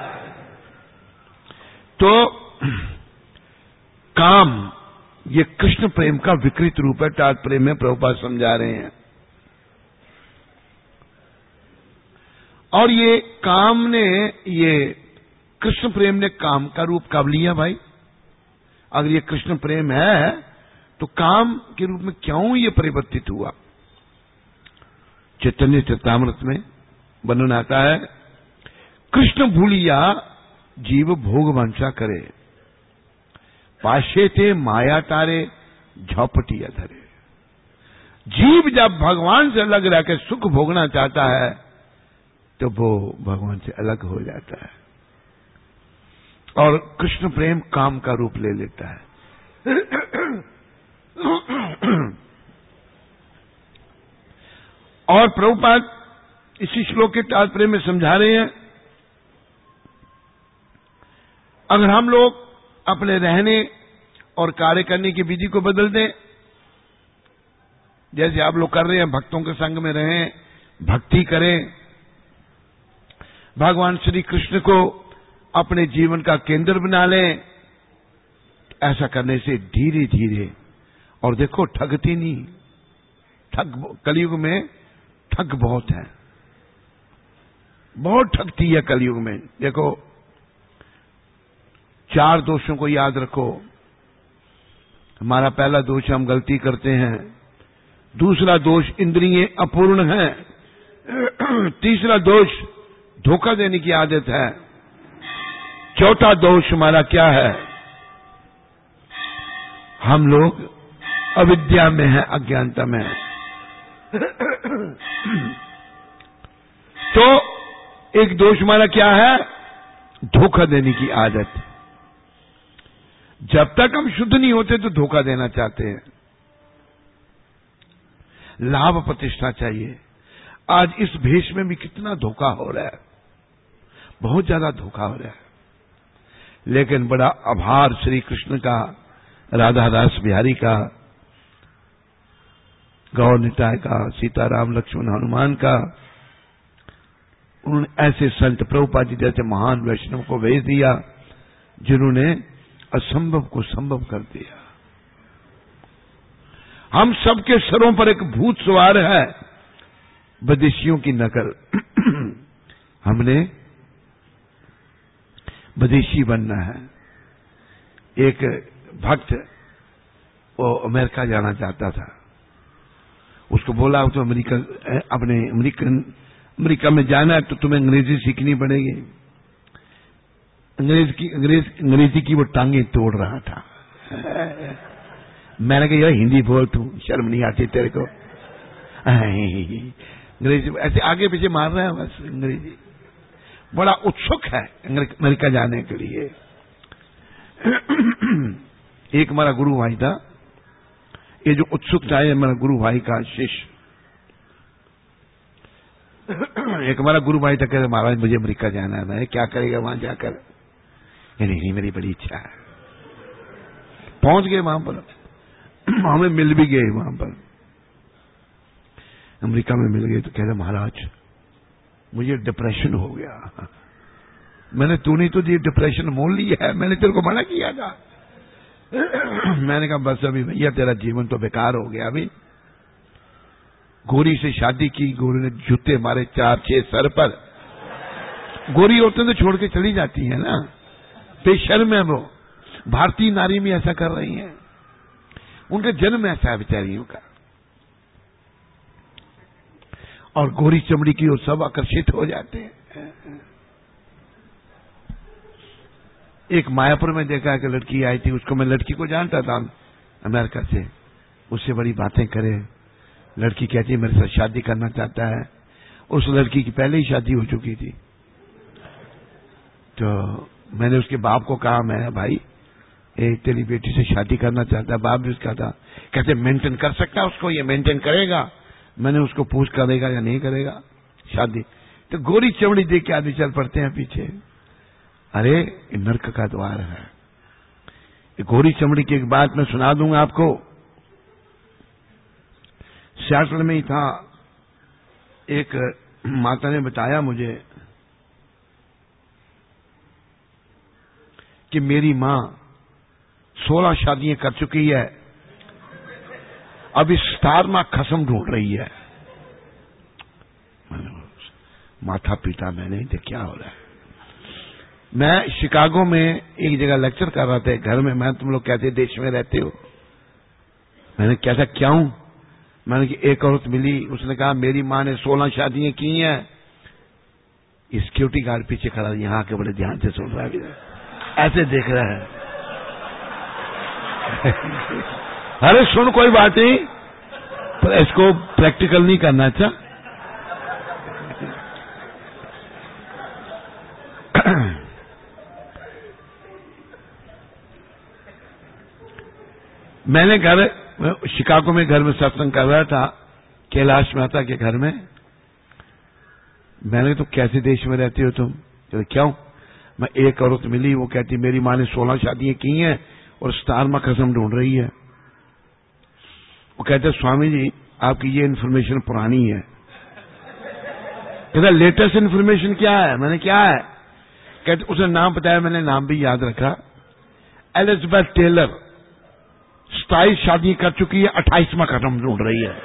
तो काम ये कृष्ण प्रेम का विकृत रूप है, तात्पर्य में प्रभुपाद समझा रहे हैं। और ये काम ने, ये कृष्ण प्रेम ने काम का रूप कब लिया भाई? अगर ये कृष्ण प्रेम है तो काम के रूप में क्यों ये परिवर्तित हुआ? चैतन्य चरितामृत में वर्णन आता है, कृष्ण भूलिया जीव भोग वांछा करे, पाशे थे माया तारे झौपटिया धरे। जीव जब भगवान से अलग रहकर सुख भोगना चाहता है तो वो भगवान से अलग हो जाता है और कृष्ण प्रेम काम का रूप ले लेता है। और प्रभुपाद इसी श्लोक के तात्पर्य में समझा रहे हैं, अगर हम लोग अपने रहने और कार्य करने की विधि को बदल दें, जैसे आप लोग कर रहे हैं, भक्तों के संग में रहें, भक्ति करें, भगवान श्री कृष्ण को अपने जीवन का केंद्र बना लें। ऐसा करने से धीरे धीरे, और देखो ठगती नहीं, ठग कलयुग में ठग बहुत है, बहुत ठगती है कलयुग में। देखो चार दोषों को याद रखो। हमारा पहला दोष, हम गलती करते हैं। दूसरा दोष, इंद्रियां अपूर्ण हैं। तीसरा दोष, धोखा देने की आदत है। चौथा दोष हमारा क्या है? हम लोग अविद्या में हैं, अज्ञानता में हैं। तो एक दोष हमारा क्या है? धोखा देने की आदत। जब तक हम शुद्ध नहीं होते तो धोखा देना चाहते हैं। लाभ प्रतिष्ठा चाहिए। आज इस भेष में भी कितना धोखा हो रहा है, बहुत ज्यादा धोखा हो रहा है। लेकिन बड़ा आभार श्री कृष्ण का, राधा दास बिहारी का, गौर निताय का, सीताराम लक्ष्मण हनुमान का। उन्होंने ऐसे संत प्रभुपाद जी जैसे महान वैष्णव को भेज दिया जिन्होंने असंभव को संभव कर दिया। हम सबके सरों पर एक भूत सवार है, विदेशियों की नकल। हमने विदेशी बनना है। एक भक्त वो अमेरिका जाना चाहता था, उसको बोला तो अमेरिका, अपने अमेरिकन अमेरिका में जाना है तो तुम्हें अंग्रेजी सीखनी पड़ेगी। अंग्रेज की अंग्रेज अंग्रेजी की वो टांगे तोड़ रहा था। मैंने कहा यार हिंदी बोल, तू शर्म नहीं आती तेरे को? अंग्रेजी ऐसे आगे पीछे मार रहा है बस। अंग्रेजी बड़ा उत्सुक है अमेरिका जाने के लिए। एक हमारा गुरु भाई था, ये जो उत्सुकता है हमारा गुरु भाई का शिष्य। एक हमारा गुरु भाई था, कहते महाराज मुझे अमेरिका जाना है। मैं क्या करेगा वहां जाकर? नहीं नहीं मेरी बड़ी इच्छा है। पहुंच गए वहां पर, हमें मिल भी गए वहां पर, अमेरिका में मिल गए। तो कहते महाराज मुझे डिप्रेशन हो गया। मैंने तूने तो ये डिप्रेशन मोल लिया है, मैंने तेरे को मना किया था। मैंने कहा बस अभी भैया तेरा जीवन तो बेकार हो गया। अभी गोरी से शादी की, गोरी ने जूते मारे चार छह सर पर। गोरी औरतें तो छोड़ के चली जाती है ना, बेशर्म है वो। भारतीय नारी भी ऐसा कर रही हैं, उनका जन्म ऐसा है बेचारियों का। और गोरी चमड़ी की ओर सब आकर्षित हो जाते हैं। एक मायापुर में देखा कि लड़की आई थी, उसको मैं लड़की को जानता था अमेरिका से, उससे बड़ी बातें करे। लड़की कहती है मेरे साथ शादी करना चाहता है। उस लड़की की पहले ही शादी हो चुकी थी। तो मैंने उसके बाप को कहा, मैं भाई ए, तेरी बेटी से शादी करना चाहता है। बाप भी उसका था, कहते मेंटेन कर सकता है उसको, ये मेंटेन करेगा। मैंने उसको पूछ करेगा या नहीं करेगा शादी। तो गोरी चमड़ी देख के आदमी चल पड़ते हैं पीछे। अरे नर्क का द्वार है। गोरी चमड़ी की एक बात मैं सुना दूंगा आपको। सियाटल में ही था, एक माता ने बताया मुझे कि मेरी मां सोलह शादियां कर चुकी है, अब इस स्टार मां खसम ढूंढ रही है। माथा पीटा मैंने, तो क्या हो रहा है। मैं शिकागो में एक जगह लेक्चर कर रहा था घर में। मैं तुम लोग कहते देश में रहते हो, मैंने क्या था क्या हूं। मैंने कि एक औरत मिली, उसने कहा मेरी मां ने सोलह शादियां की हैं। सिक्योरिटी गार्ड पीछे खड़ा यहां के बड़े ध्यान से सुन रहा है, ऐसे देख रहा है। अरे सुन कोई बात नहीं, पर इसको प्रैक्टिकल नहीं करना। अच्छा मैंने घर शिकागो में घर में सत्संग कर रहा था, कैलाश माता के घर में। मैंने तो कैसे देश में रहती हो तुम? तो क्यों? मैं एक औरत मिली, वो कहती मेरी मां ने सोलह शादियां की हैं और स्टार मां कसम ढूंढ रही है। वो कहते स्वामी जी आपकी ये इन्फॉर्मेशन पुरानी है। कहता लेटेस्ट इन्फॉर्मेशन क्या है? मैंने क्या है? कहते उसने नाम बताया, मैंने नाम भी याद रखा, एलिजाबेथ टेलर, सताईस शादी कर चुकी है, अट्ठाईसवां कदम ढूंढ रही है।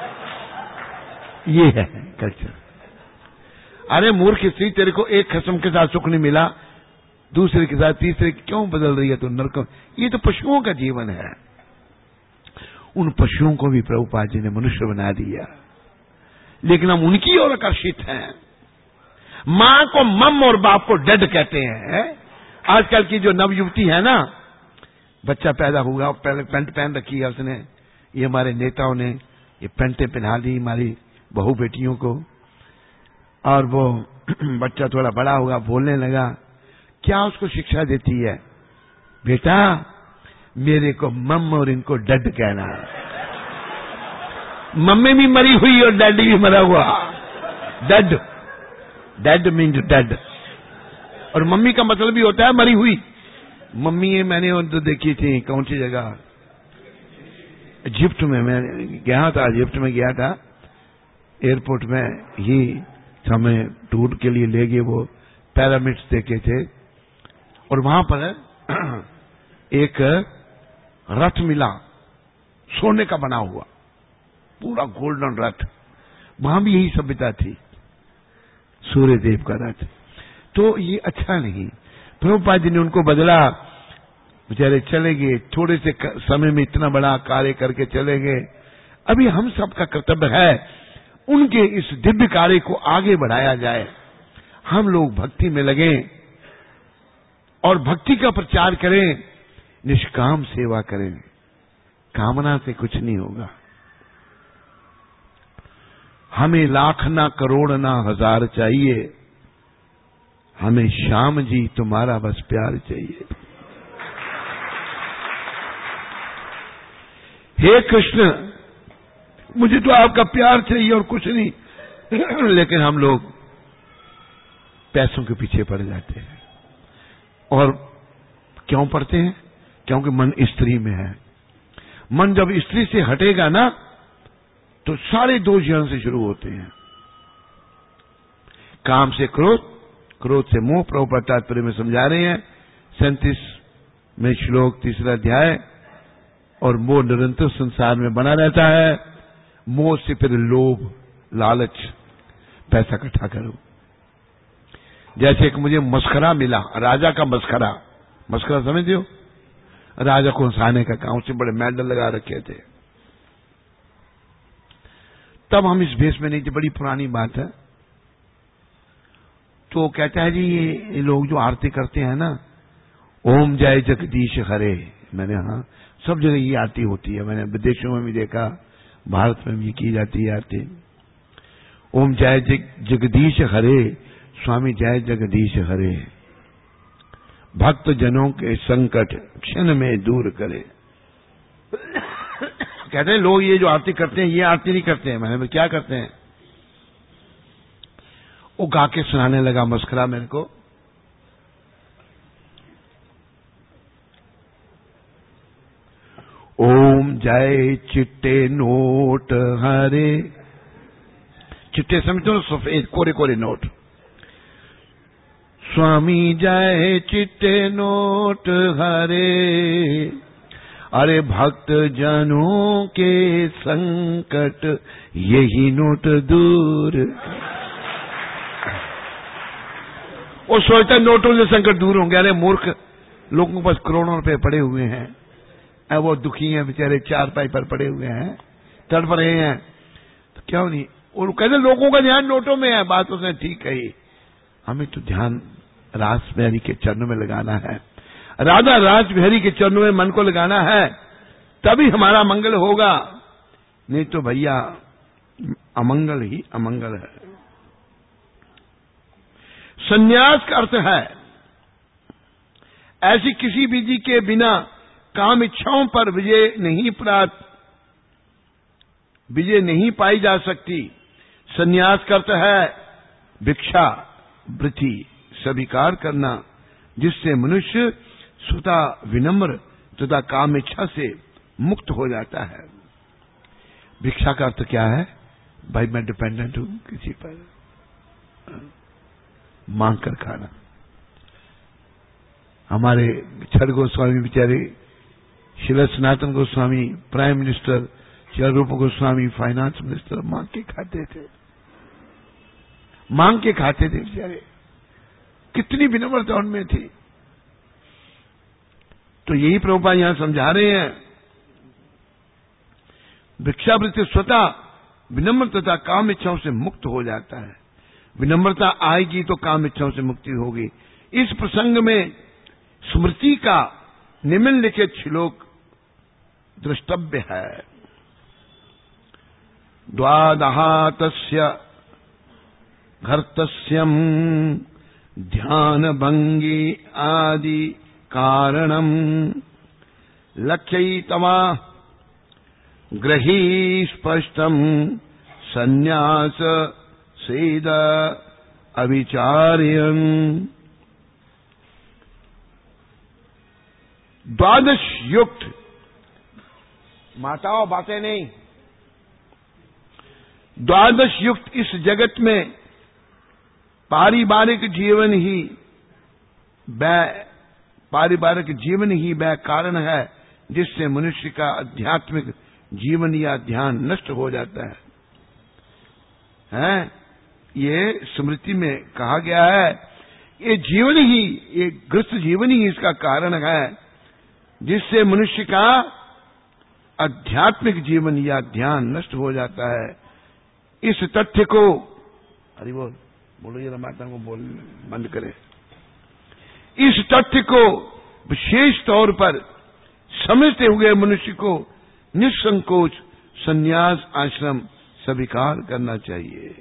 ये है कल्चर। अरे मूर्ख स्त्री, तेरे को एक खस्म के साथ सुख नहीं मिला, दूसरे के साथ तीसरे क्यों बदल रही है तू नरक? ये तो पशुओं का जीवन है। उन पशुओं को भी प्रभुपाद जी ने मनुष्य बना दिया, लेकिन हम उनकी ओर आकर्षित हैं। मां को मम और बाप को डड कहते हैं। आजकल की जो नवयुवती है ना, बच्चा पैदा हुआ, पहले पैंट पहन रखी है उसने, ये हमारे नेताओं ने ये पैंटें पहना दी हमारी बहू बेटियों को, और वो बच्चा थोड़ा बड़ा हुआ, बोलने लगा, क्या उसको शिक्षा देती है? बेटा मेरे को मम और इनको डड कहना। मम्मी भी मरी हुई और डैडी भी मरा हुआ। डड, डैड मीन्स डेड, और मम्मी का मतलब भी होता है मरी हुई। मम्मी ये मैंने तो देखी थी, कौन सी जगह, इजिप्ट में। मैं गया था, इजिप्ट में गया था, एयरपोर्ट में ही हमें टूर के लिए ले गए, वो पिरामिड्स देखे थे, और वहां पर एक रथ मिला, सोने का बना हुआ, पूरा गोल्डन रथ। वहां भी यही सभ्यता थी, सूर्य देव का रथ। तो ये अच्छा नहीं। प्रभुपाद जी ने उनको बदला, बेचारे चले गए, थोड़े से समय में इतना बड़ा कार्य करके चले गए। अभी हम सबका कर्तव्य है उनके इस दिव्य कार्य को आगे बढ़ाया जाए। हम लोग भक्ति में लगे और भक्ति का प्रचार करें, निष्काम सेवा करें। कामना से कुछ नहीं होगा। हमें लाख ना करोड़ ना हजार चाहिए, हमें श्याम जी तुम्हारा बस प्यार चाहिए। हे कृष्ण, मुझे तो आपका प्यार चाहिए और कुछ नहीं। लेकिन हम लोग पैसों के पीछे पड़ जाते हैं। और क्यों पड़ते हैं? क्योंकि मन स्त्री में है। मन जब स्त्री से हटेगा ना, तो सारे दोष यहां से शुरू होते हैं। काम से क्रोध, क्रोध से मोह। प्रभुपाद तात्पर्य में समझा रहे हैं सैंतीस में श्लोक तीसरा अध्याय। और मोह निरंतर संसार में बना रहता है। मोह से फिर लोभ, लालच, पैसा इकट्ठा करो। जैसे एक मुझे मस्खरा मिला, राजा का मस्खरा। मस्खरा समझते हो? राजा को हंसाने का काम, उससे बड़े मेडल लगा रखे थे। तब हम इस भेष में नहीं थे, बड़ी पुरानी बात है। तो कहता है जी ये लोग जो आरती करते हैं ना, ओम जय जगदीश हरे। मैंने हाँ, सब जगह ये आरती होती है। मैंने विदेशों में भी देखा, भारत में भी की जाती है आरती। ओम जय जगदीश हरे, स्वामी जय जगदीश हरे, भक्त जनों के संकट क्षण में दूर करे। कहते हैं लोग ये जो आरती करते हैं, ये आरती नहीं करते हैं। मैंने क्या करते हैं? वो गा के सुनाने लगा मस्करा मेरे को। ओम जय चिट्टे नोट हरे। चिट्टे समझो, सफेद कोरे कोरे नोट। स्वामी जय चिट्टे नोट हरे, अरे भक्त जनों के संकट यही नोट दूर। वो सोचता नोटों से संकट दूर होंगे। अरे मूर्ख, लोगों के पास करोड़ों रुपए पड़े हुए हैं, अब वो दुखी हैं बेचारे, चार पाई पर पड़े हुए हैं, तड़प रहे हैं, तो क्यों नहीं? और कहते लोगों का ध्यान नोटों में है। बात उसने ठीक कही। हमें तो ध्यान रास बिहारी के चरणों में लगाना है। राधा रास बिहारी के चरणों में मन को लगाना है, तभी हमारा मंगल होगा। नहीं तो भैया अमंगल ही अमंगल है। संन्यास का अर्थ है ऐसी किसी विधि के बिना काम इच्छाओं पर विजय नहीं प्राप्त विजय नहीं पाई जा सकती। संन्यास का अर्थ है भिक्षा वृत्ति स्वीकार करना, जिससे मनुष्य स्वतः विनम्र तथा काम इच्छा से मुक्त हो जाता है। भिक्षा का अर्थ क्या है? भाई मैं डिपेंडेंट हूं किसी पर, मांग कर खाना। हमारे छठ गोस्वामी बेचारे, Shri Sanatan Goswami prime minister, Shri Rupa Goswami finance minister, मांग के खाते थे, मांग के खाते थे बेचारे। कितनी विनम्रता उनमें थी। तो यही प्रभुपाद यहां समझा रहे हैं, भिक्षावृत्ति स्वतः विनम्र तथा काम इच्छाओं से मुक्त हो जाता है। विनम्रता आएगी तो काम इच्छाओं से मुक्ति होगी। इस प्रसंग में स्मृति का निम्नलिखित श्लोक द्रष्टव्य है। द्वादहातस्य घर्तस्यम ध्यान भंगी आदि कारणम लक्ष्यैतमा ग्रही स्पष्टम संन्यास सेद अविचार्यन। द्वादश युक्त, माताओं बातें नहीं, द्वादश युक्त इस जगत में पारिवारिक जीवन ही वह पारिवारिक जीवन ही वह कारण है जिससे मनुष्य का आध्यात्मिक जीवन या ध्यान नष्ट हो जाता है। हैं? ये स्मृति में कहा गया है, ये जीवन ही, ये ग्रस्त जीवन ही इसका कारण है जिससे मनुष्य का आध्यात्मिक जीवन या ध्यान नष्ट हो जाता है। इस तथ्य को, अरे बोल बोलो ये माता को बोल बंद करे। इस तथ्य को विशेष तौर पर समझते हुए मनुष्य को निसंकोच संन्यास आश्रम स्वीकार करना चाहिए।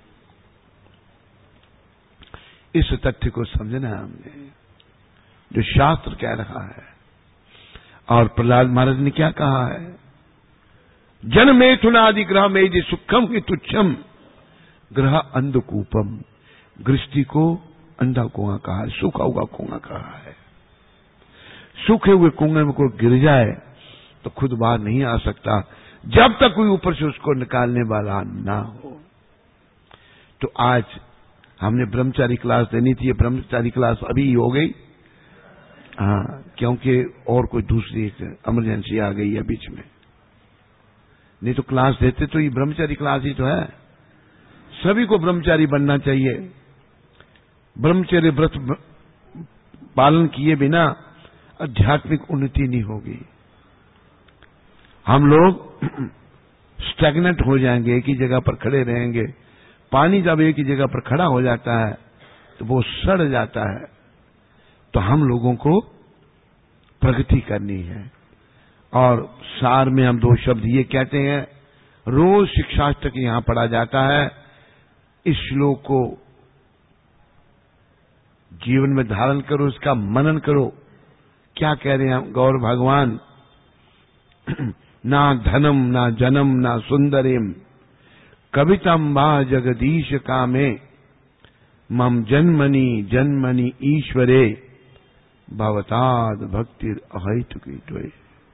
इस तथ्य को समझना है हमने, जो शास्त्र कह रहा है। और प्रहलाद महाराज ने क्या कहा है? जन मेथुनादि ग्रह में यदि सुखम की तुच्छम ग्रह अंधकूपम। गृहस्थी को अंधा कुआं कहा है, सूखा हुआ कुआं कहा है। सूखे हुए कुएं में कोई गिर जाए तो खुद बाहर नहीं आ सकता जब तक कोई ऊपर से उसको निकालने वाला ना हो। तो आज हमने ब्रह्मचारी क्लास देनी थी, ब्रह्मचारी क्लास अभी हो गई, हाँ, क्योंकि और कोई दूसरी इमरजेंसी आ गई है बीच में। नहीं तो क्लास देते तो ये ब्रह्मचारी क्लास ही तो है। सभी को ब्रह्मचारी बनना चाहिए। ब्रह्मचर्य व्रत पालन किए बिना आध्यात्मिक उन्नति नहीं होगी। हम लोग स्टैग्नेंट हो जाएंगे, एक ही जगह पर खड़े रहेंगे। पानी जब एक ही जगह पर खड़ा हो जाता है तो वो सड़ जाता है। तो हम लोगों को प्रगति करनी है। और सार में हम दो शब्द ये कहते हैं, रोज शिक्षाष्टक यहां पढ़ा जाता है। इस श्लोक को जीवन में धारण करो, इसका मनन करो। क्या कह रहे हैं गौर भगवान? ना धनम ना जनम ना सुंदरिम कवितम वा जगदीश कामे मम जन्मनि जन्मनि ईश्वरे भवताद भक्तिर अहैतुकी द्वय।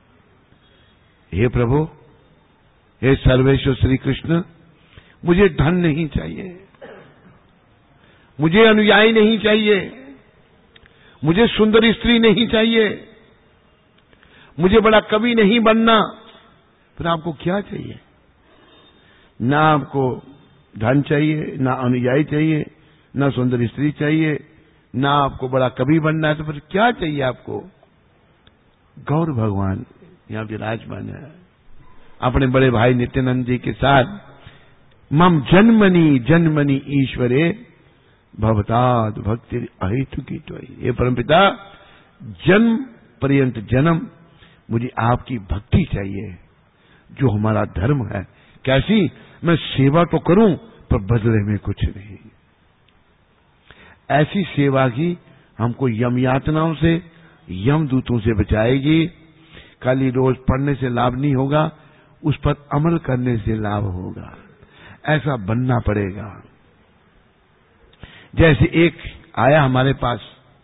हे प्रभु, हे सर्वेश्वर श्री कृष्ण, मुझे धन नहीं चाहिए, मुझे अनुयायी नहीं चाहिए, मुझे सुंदर स्त्री नहीं चाहिए, मुझे बड़ा कवि नहीं बनना। फिर आपको क्या चाहिए? ना आपको धन चाहिए, ना अनुयायी चाहिए, ना सुंदर स्त्री चाहिए, ना आपको बड़ा कवि बनना है, तो फिर क्या चाहिए आपको? गौर भगवान यहां विराजमान है अपने बड़े भाई नित्यानंद जी के साथ। मम जन्मनि जन्मनि ईश्वरे भवताद भक्ति अहेतु की त्वयि। ये परमपिता, जन्म पर्यंत जन्म मुझे आपकी भक्ति चाहिए, जो हमारा धर्म है। कैसी? मैं सेवा तो करूं पर बदले में कुछ नहीं। ऐसी सेवा की हमको यम यातनाओं से, यम दूतों से बचाएगी। खाली रोज पढ़ने से लाभ नहीं होगा, उस पर अमल करने से लाभ होगा। ऐसा बनना पड़ेगा। जैसे एक आया हमारे पास,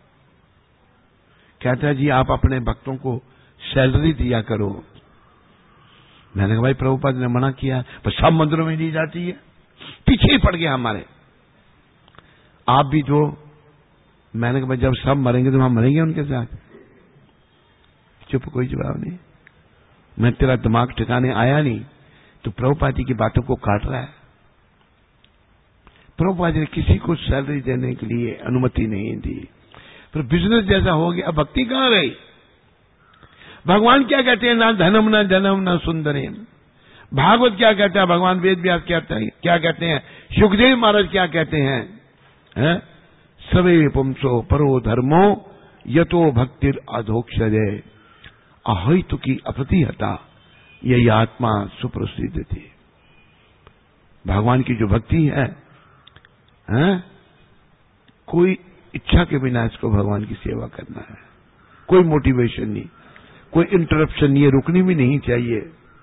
कहता है जी आप अपने भक्तों को सैलरी दिया करो। मैंने कहा भाई प्रभुपाद ने मना किया, पर सब मंदिरों में दी जाती है। पीछे ही पड़ गया हमारे। आप भी दो। मैंने कहा जब सब मरेंगे तो हम मरेंगे उनके साथ। चुप, कोई जवाब नहीं। मैं तेरा दिमाग ठिकाने आया नहीं, तो प्रभुपाद जी की बातों को काट रहा है। प्रभुपाद जी ने किसी को सैलरी देने के लिए अनुमति नहीं दी, फिर बिजनेस जैसा हो गया। अब भक्ति कहां रही? भगवान क्या कहते हैं? ना धनम ना जनम ना सुंदरेम। भागवत क्या कहता है? भगवान वेद व्यास कहता है क्या कहते हैं? सुखदेव महाराज क्या कहते हैं? है? सवे पुंसो परो धर्मो यतो भक्तिर अधोक्षरे अहितु की अप्रतिहता यही आत्मा सुप्रसिद्ध थी। भगवान की जो भक्ति है, है? कोई इच्छा के बिना इसको भगवान की सेवा करना है। कोई मोटिवेशन नहीं, कोई इंटरप्शन नहीं है, रुकनी भी नहीं चाहिए।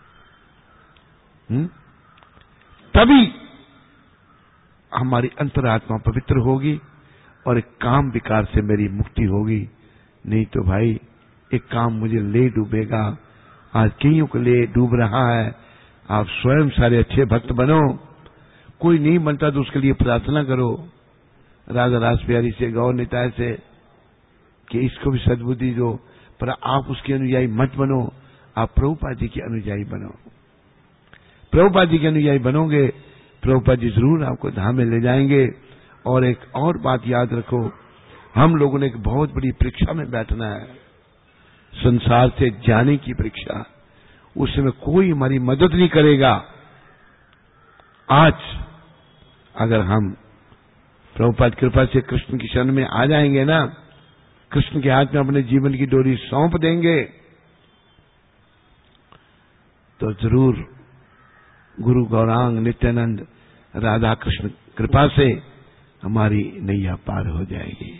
हुँ? तभी हमारी अंतरात्मा पवित्र होगी और एक काम विकार से मेरी मुक्ति होगी। नहीं तो भाई एक काम मुझे ले डूबेगा। आज कईयों को ले डूब रहा है। आप स्वयं सारे अच्छे भक्त बनो। कोई नहीं बनता तो उसके लिए प्रार्थना करो राधा रास प्यारी से, गौर निताय से, कि इसको भी सद्बुद्धि दो। पर आप उसके अनुयायी मत बनो, आप प्रभुपाद जी के अनुयायी बनो। प्रभुपाद जी के अनुयायी बनोगे, प्रभुपाद जी जरूर आपको धाम में ले जाएंगे। और एक और बात याद रखो, हम लोगों ने एक बहुत बड़ी परीक्षा में बैठना है, संसार से जाने की परीक्षा। उसमें कोई हमारी मदद नहीं करेगा। आज अगर हम प्रभुपाद कृपा से कृष्ण की शरण में आ जाएंगे ना, कृष्ण के हाथ में अपने जीवन की डोरी सौंप देंगे, तो जरूर गुरु गौरांग नित्यानंद राधा कृष्ण कृपा से हमारी नैया पार हो जाएगी।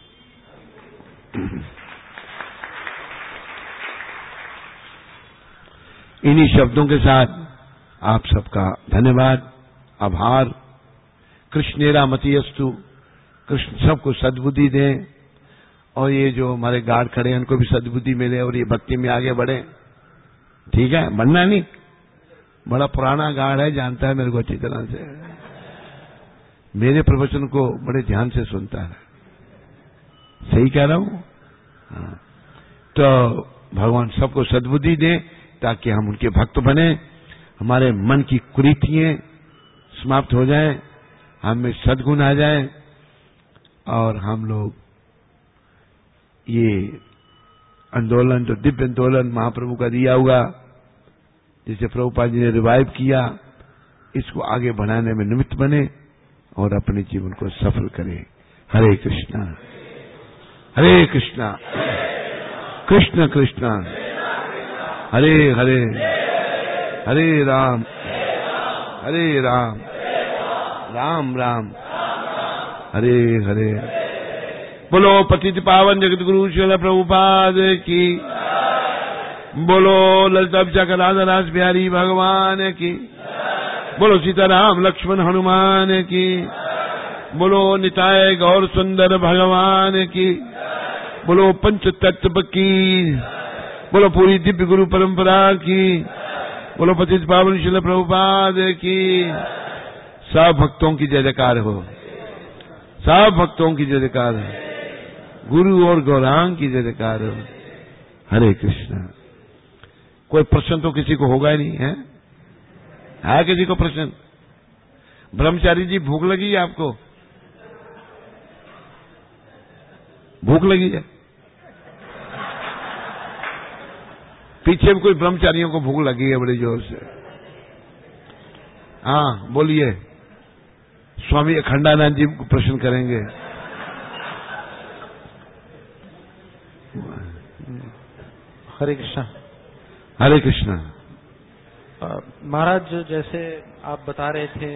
इन्हीं शब्दों के साथ आप सबका धन्यवाद, आभार। कृष्णेरा मतियस्तु, कृष्ण सबको सद्बुद्धि दें और ये जो हमारे गार्ड खड़े हैं उनको भी सद्बुद्धि मिले और ये भक्ति में आगे बढ़े। ठीक है, बनना नहीं। बड़ा पुराना गार्ड है, जानता है मेरे को अच्छी तरह से, मेरे प्रवचन को बड़े ध्यान से सुनता है। सही कह रहा हूं? हाँ। तो भगवान सबको सद्बुद्धि दे ताकि हम उनके भक्त बने, हमारे मन की कुरीतियां समाप्त हो जाएं, हमें सद्गुण आ जाए और हम लोग ये आंदोलन, जो दिव्य आंदोलन महाप्रभु का दिया हुआ, जिसे प्रभुपाद जी ने रिवाइव किया, इसको आगे बढ़ाने में निमित्त बने और अपने जीवन को सफल करें। हरे कृष्णा हरे कृष्णा कृष्ण कृष्ण हरे हरे, हरे राम हरे राम राम राम हरे हरे। बोलो पतित पावन जगत गुरु श्रील प्रभुपाद की, बोलो ललिता विशाखा राधा रास बिहारी भगवान की, बोलो सीताराम लक्ष्मण हनुमान की, बोलो निताय गौर सुंदर भगवान की, बोलो पंच तत्व की, बोलो पूरी दिव्य गुरु परंपरा की, बोलो पतित पावन श्रील प्रभुपाद की। सब भक्तों की जय जयकार हो, सब भक्तों की जय जयकार हो, गुरु और गौरांग की जय जयकार हो। हरे कृष्णा। कोई प्रश्न तो किसी को होगा ही नहीं है? है किसी को प्रश्न? ब्रह्मचारी जी भूख लगी है आपको? भूख लगी है? पीछे भी कोई ब्रह्मचारियों को भूख लगी है बड़े जोर से। हाँ बोलिए, स्वामी अखंडानंद जी को प्रश्न करेंगे। हरे कृष्णा। हरे कृष्णा। महाराज, जैसे आप बता रहे थे,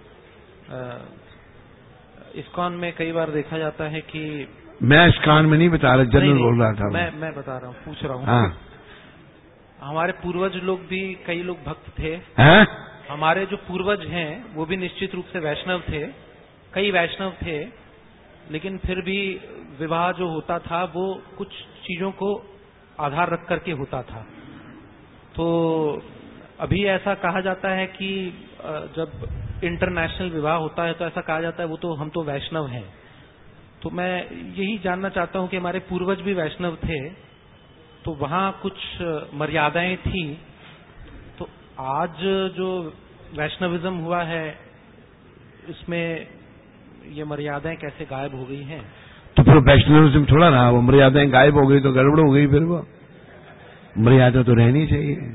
इस्कॉन में कई बार देखा जाता है कि, मैं इस्कॉन में नहीं बता रहा, जनरल बोल रहा था। मैं मैं बता रहा हूँ, पूछ रहा हूँ। हाँ। हमारे पूर्वज लोग भी, कई लोग भक्त थे। हैं? हमारे जो पूर्वज हैं वो भी निश्चित रूप से वैष्णव थे, कई वैष्णव थे, लेकिन फिर भी विवाह जो होता था वो कुछ चीजों को आधार रख करके होता था। तो अभी ऐसा कहा जाता है कि जब इंटरनेशनल विवाह होता है तो ऐसा कहा जाता है वो तो हम तो वैष्णव हैं। तो मैं यही जानना चाहता हूं कि हमारे पूर्वज भी वैष्णव थे, तो वहां कुछ मर्यादाएं थी, तो आज जो वैष्णविज्म हुआ है इसमें ये मर्यादाएं कैसे गायब हो गई हैं? तो फिर वैष्णविज्म थोड़ा रहा, वो मर्यादाएं गायब हो गई तो गड़बड़ हो गई। फिर वो मर्यादा तो रहनी चाहिए।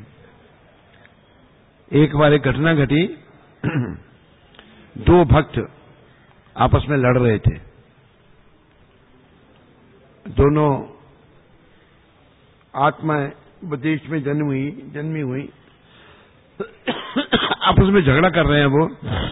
एक बार एक घटना घटी, दो भक्त आपस में लड़ रहे थे, दोनों आत्माएं देश में जन्म हुई जन्मी हुई आपस में झगड़ा कर रहे हैं। वो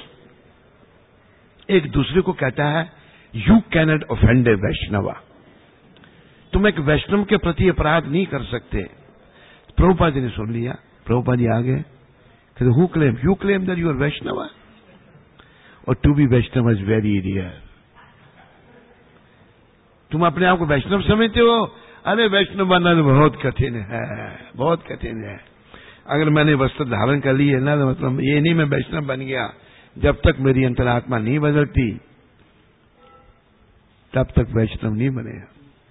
एक दूसरे को कहता है you cannot offend a Vaishnava, तुम एक वैष्णव के प्रति अपराध नहीं कर सकते। प्रभुपाद जी ने सुन लिया, प्रभुपाद जी आ गए, कहते who claim you claim that you are Vaishnava, और to be Vaishnav is very rare. तुम अपने आप को वैष्णव समझते हो? अरे वैष्णव बनना तो बहुत कठिन है, बहुत कठिन है। अगर मैंने वस्त्र धारण कर ली है ना, तो मतलब ये नहीं मैं वैष्णव बन गया। जब तक मेरी अंतरात्मा नहीं बदलती तब तक वैष्णव नहीं बनेगा।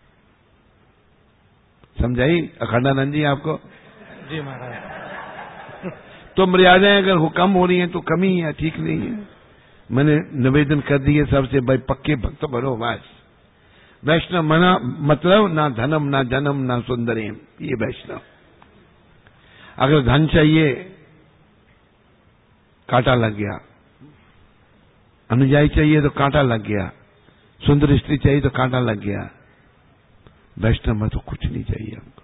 समझाई अखंडानंद जी आपको? जी महाराज। तो मर्यादाएं अगर कम हो रही हैं तो कमी है, ठीक नहीं है। मैंने निवेदन कर दिए सबसे, भाई पक्के भक्त बनो बस। वैष्णव मना मतलब ना धनम ना जन्म ना सुंदरी, ये वैष्णव। अगर धन चाहिए कांटा लग गया, अनुयायी चाहिए तो कांटा लग गया, सुंदर स्त्री चाहिए तो कांटा लग गया। वैष्णव में तो कुछ नहीं चाहिए हमको।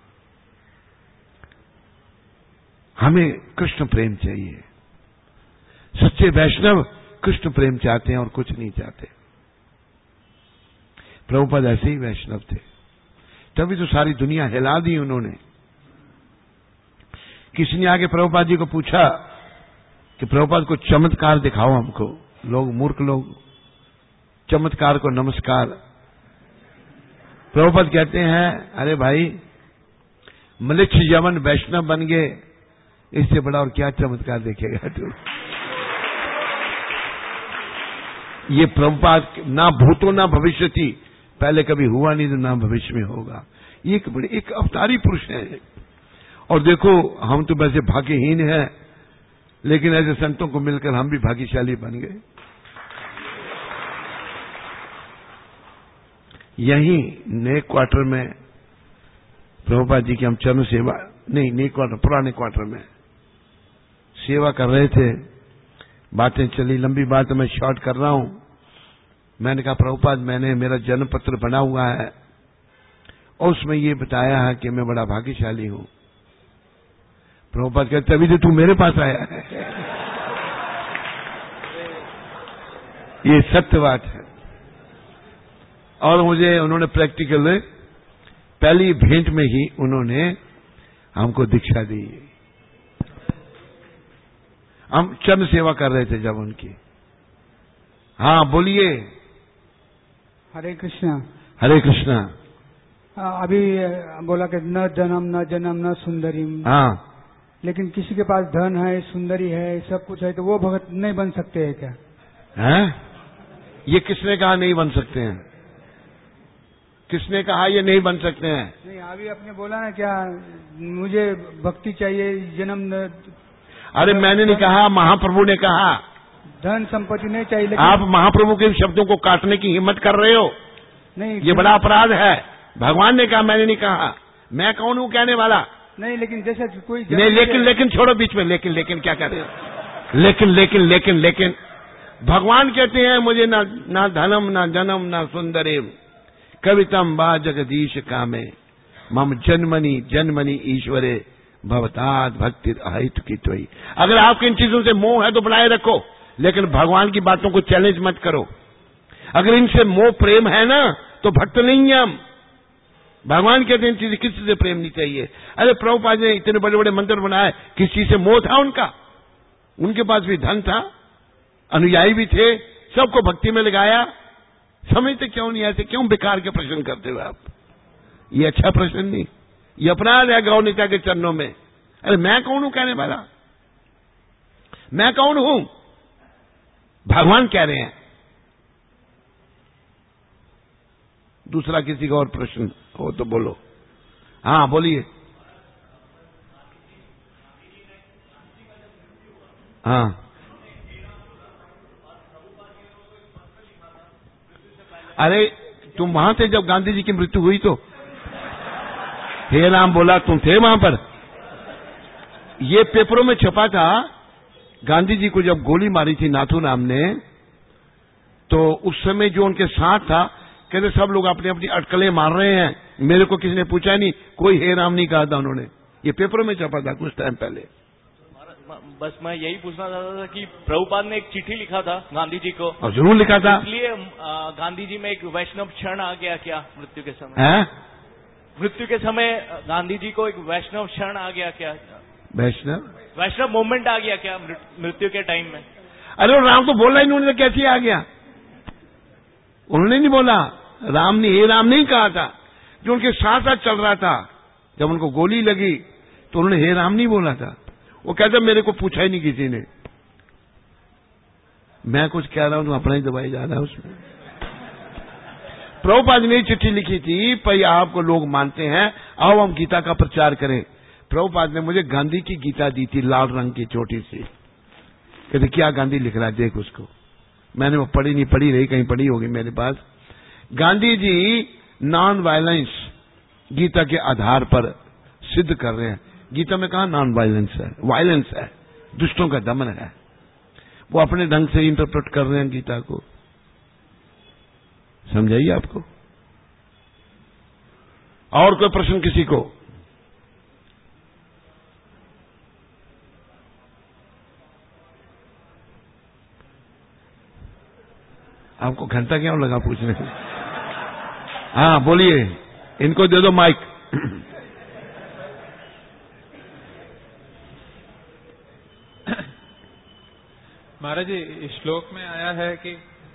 हमें कृष्ण प्रेम चाहिए। सच्चे वैष्णव कृष्ण प्रेम चाहते हैं और कुछ नहीं चाहते। प्रभुपाद ऐसे ही वैष्णव थे, तभी तो सारी दुनिया हिला दी उन्होंने। किसी ने आके प्रभुपाद जी को पूछा कि प्रभुपाद को चमत्कार दिखाओ हमको। लोग मूर्ख लोग चमत्कार को नमस्कार। प्रभुपाद कहते हैं अरे भाई मलिच्छ यवन वैष्णव बन गए, इससे बड़ा और क्या चमत्कार देखेगा तू। ये प्रभुपाद ना भूतो ना भविष्य थी, पहले कभी हुआ नहीं तो ना भविष्य में होगा। ये एक बड़े एक अवतारी पुरुष है। और देखो हम तो वैसे भाग्यहीन हैं, लेकिन ऐसे संतों को मिलकर हम भी भाग्यशाली बन गए। यहीं नए क्वार्टर में प्रभुपाद जी की हम चरण सेवा, नहीं नए क्वार्टर पुराने क्वार्टर में सेवा कर रहे थे। बातें चली, लंबी बात मैं शॉर्ट कर रहा हूं। मैंने कहा प्रभुपाद मैंने मेरा जन्म पत्र बना हुआ है और उसमें ये बताया है कि मैं बड़ा भाग्यशाली हूं। प्रभुपाद कहते अभी तो तू मेरे पास आया है। ये सत्य बात है। और मुझे उन्होंने प्रैक्टिकल पहली भेंट में ही उन्होंने हमको दीक्षा दी। हम चरण सेवा कर रहे थे जब उनकी। हाँ बोलिए। हरे कृष्णा। हरे कृष्णा। अभी बोला कि न जन्म न जन्म न सुंदरी। हाँ, लेकिन किसी के पास धन है, सुंदरी है, सब कुछ है, तो वो भगत नहीं बन सकते हैं क्या? हैं? ये किसने कहा नहीं बन सकते हैं? किसने कहा ये नहीं बन सकते हैं? नहीं, अभी आपने बोला ना क्या मुझे भक्ति चाहिए, जन्म न... अरे मैंने नहीं कहा, महाप्रभु ने कहा। धन संपत्ति नहीं चाहिए, लेकिन आप महाप्रभु के शब्दों को काटने की हिम्मत कर रहे हो। नहीं, ये बड़ा अपराध है। भगवान ने कहा, मैंने नहीं कहा। मैं कौन हूं कहने वाला? नहीं, लेकिन जैसे कोई नहीं, लेकिन लेकिन छोड़ो बीच में। लेकिन लेकिन क्या कह रहे हो? लेकिन लेकिन लेकिन लेकिन भगवान कहते हैं मुझे ना ना धनम ना जन्म ना सुंदरी कवितम बा जगदीश कामे मम जन्मनि जन्मनि ईश्वरे भवतात भक्ति अहित की त्वयि। अगर आपकी इन चीजों से मोह है तो बनाए रखो, लेकिन भगवान की बातों को चैलेंज मत करो। अगर इनसे मोह प्रेम है ना तो भक्त नहीं है हम। भगवान कहते हैं इन चीजें किसी से प्रेम नहीं चाहिए। अरे प्रभुपाद ने इतने बड़े बड़े मंदिर बनाए, किस चीज से मोह था उनका? उनके पास भी धन था, अनुयायी भी थे, सबको भक्ति में लगाया। समझते क्यों नहीं? ऐसे क्यों बेकार के प्रश्न करते हो आप? ये अच्छा प्रश्न नहीं, ये अपराध है गौ नेता के चरणों में। अरे मैं कौन हूं कहने वाला? मैं कौन हूं? भगवान कह रहे हैं। दूसरा किसी का और प्रश्न हो तो बोलो। हाँ बोलिए। हाँ अरे तुम वहां थे जब गांधी जी की मृत्यु हुई तो हे राम बोला, तुम थे वहां पर। ये पेपरों में छपा था, गांधी जी को जब गोली मारी थी नाथूराम ने, तो उस समय जो उनके साथ था कहते सब लोग अपनी अपनी अटकलें मार रहे हैं, मेरे को किसी ने पूछा नहीं, कोई हे राम नहीं कहा था उन्होंने। ये पेपरों में छपा था कुछ टाइम पहले। बस मैं यही पूछना चाहता था कि प्रभुपाद ने एक चिट्ठी लिखा था गांधी जी को। और जरूर लिखा था। इसलिए गांधी जी में एक वैष्णव क्षण आ गया क्या मृत्यु के समय? है? मृत्यु के समय गांधी जी को एक वैष्णव क्षण आ गया क्या? वैष्णव वैष्णव मूवमेंट आ गया क्या मृत्यु के टाइम में? अरे राम तो बोला ही उन्होंने, कैसे आ गया? उन्होंने नहीं बोला, राम ने हे राम नहीं कहा था। जो उनके साथ साथ चल रहा था, जब उनको गोली लगी तो उन्होंने हे राम नहीं बोला था। वो कहते मेरे को पूछा ही नहीं किसी ने, मैं कुछ कह रहा हूं तो अपना ही दबाई जा रहा है उसमें। प्रभुपाद ने चिट्ठी लिखी थी, भाई आपको लोग मानते हैं, आओ हम गीता का प्रचार करें। प्रभुपाद ने मुझे गांधी की गीता दी थी, लाल रंग की छोटी सी। कहते क्या गांधी लिख रहा है देख उसको। मैंने वो पढ़ी नहीं, पढ़ी रही, कहीं पढ़ी होगी मेरे पास। गांधी जी नॉन वायलेंस गीता के आधार पर सिद्ध कर रहे हैं। गीता में कहा नॉन वायलेंस है, वायलेंस है, दुष्टों का दमन है। वो अपने ढंग से इंटरप्रेट कर रहे हैं गीता को। समझाइए आपको। और कोई प्रश्न किसी को? आपको घंटा क्यों लगा पूछने? हाँ बोलिए, इनको दे दो माइक। महाराज जी, इस श्लोक में आया है कि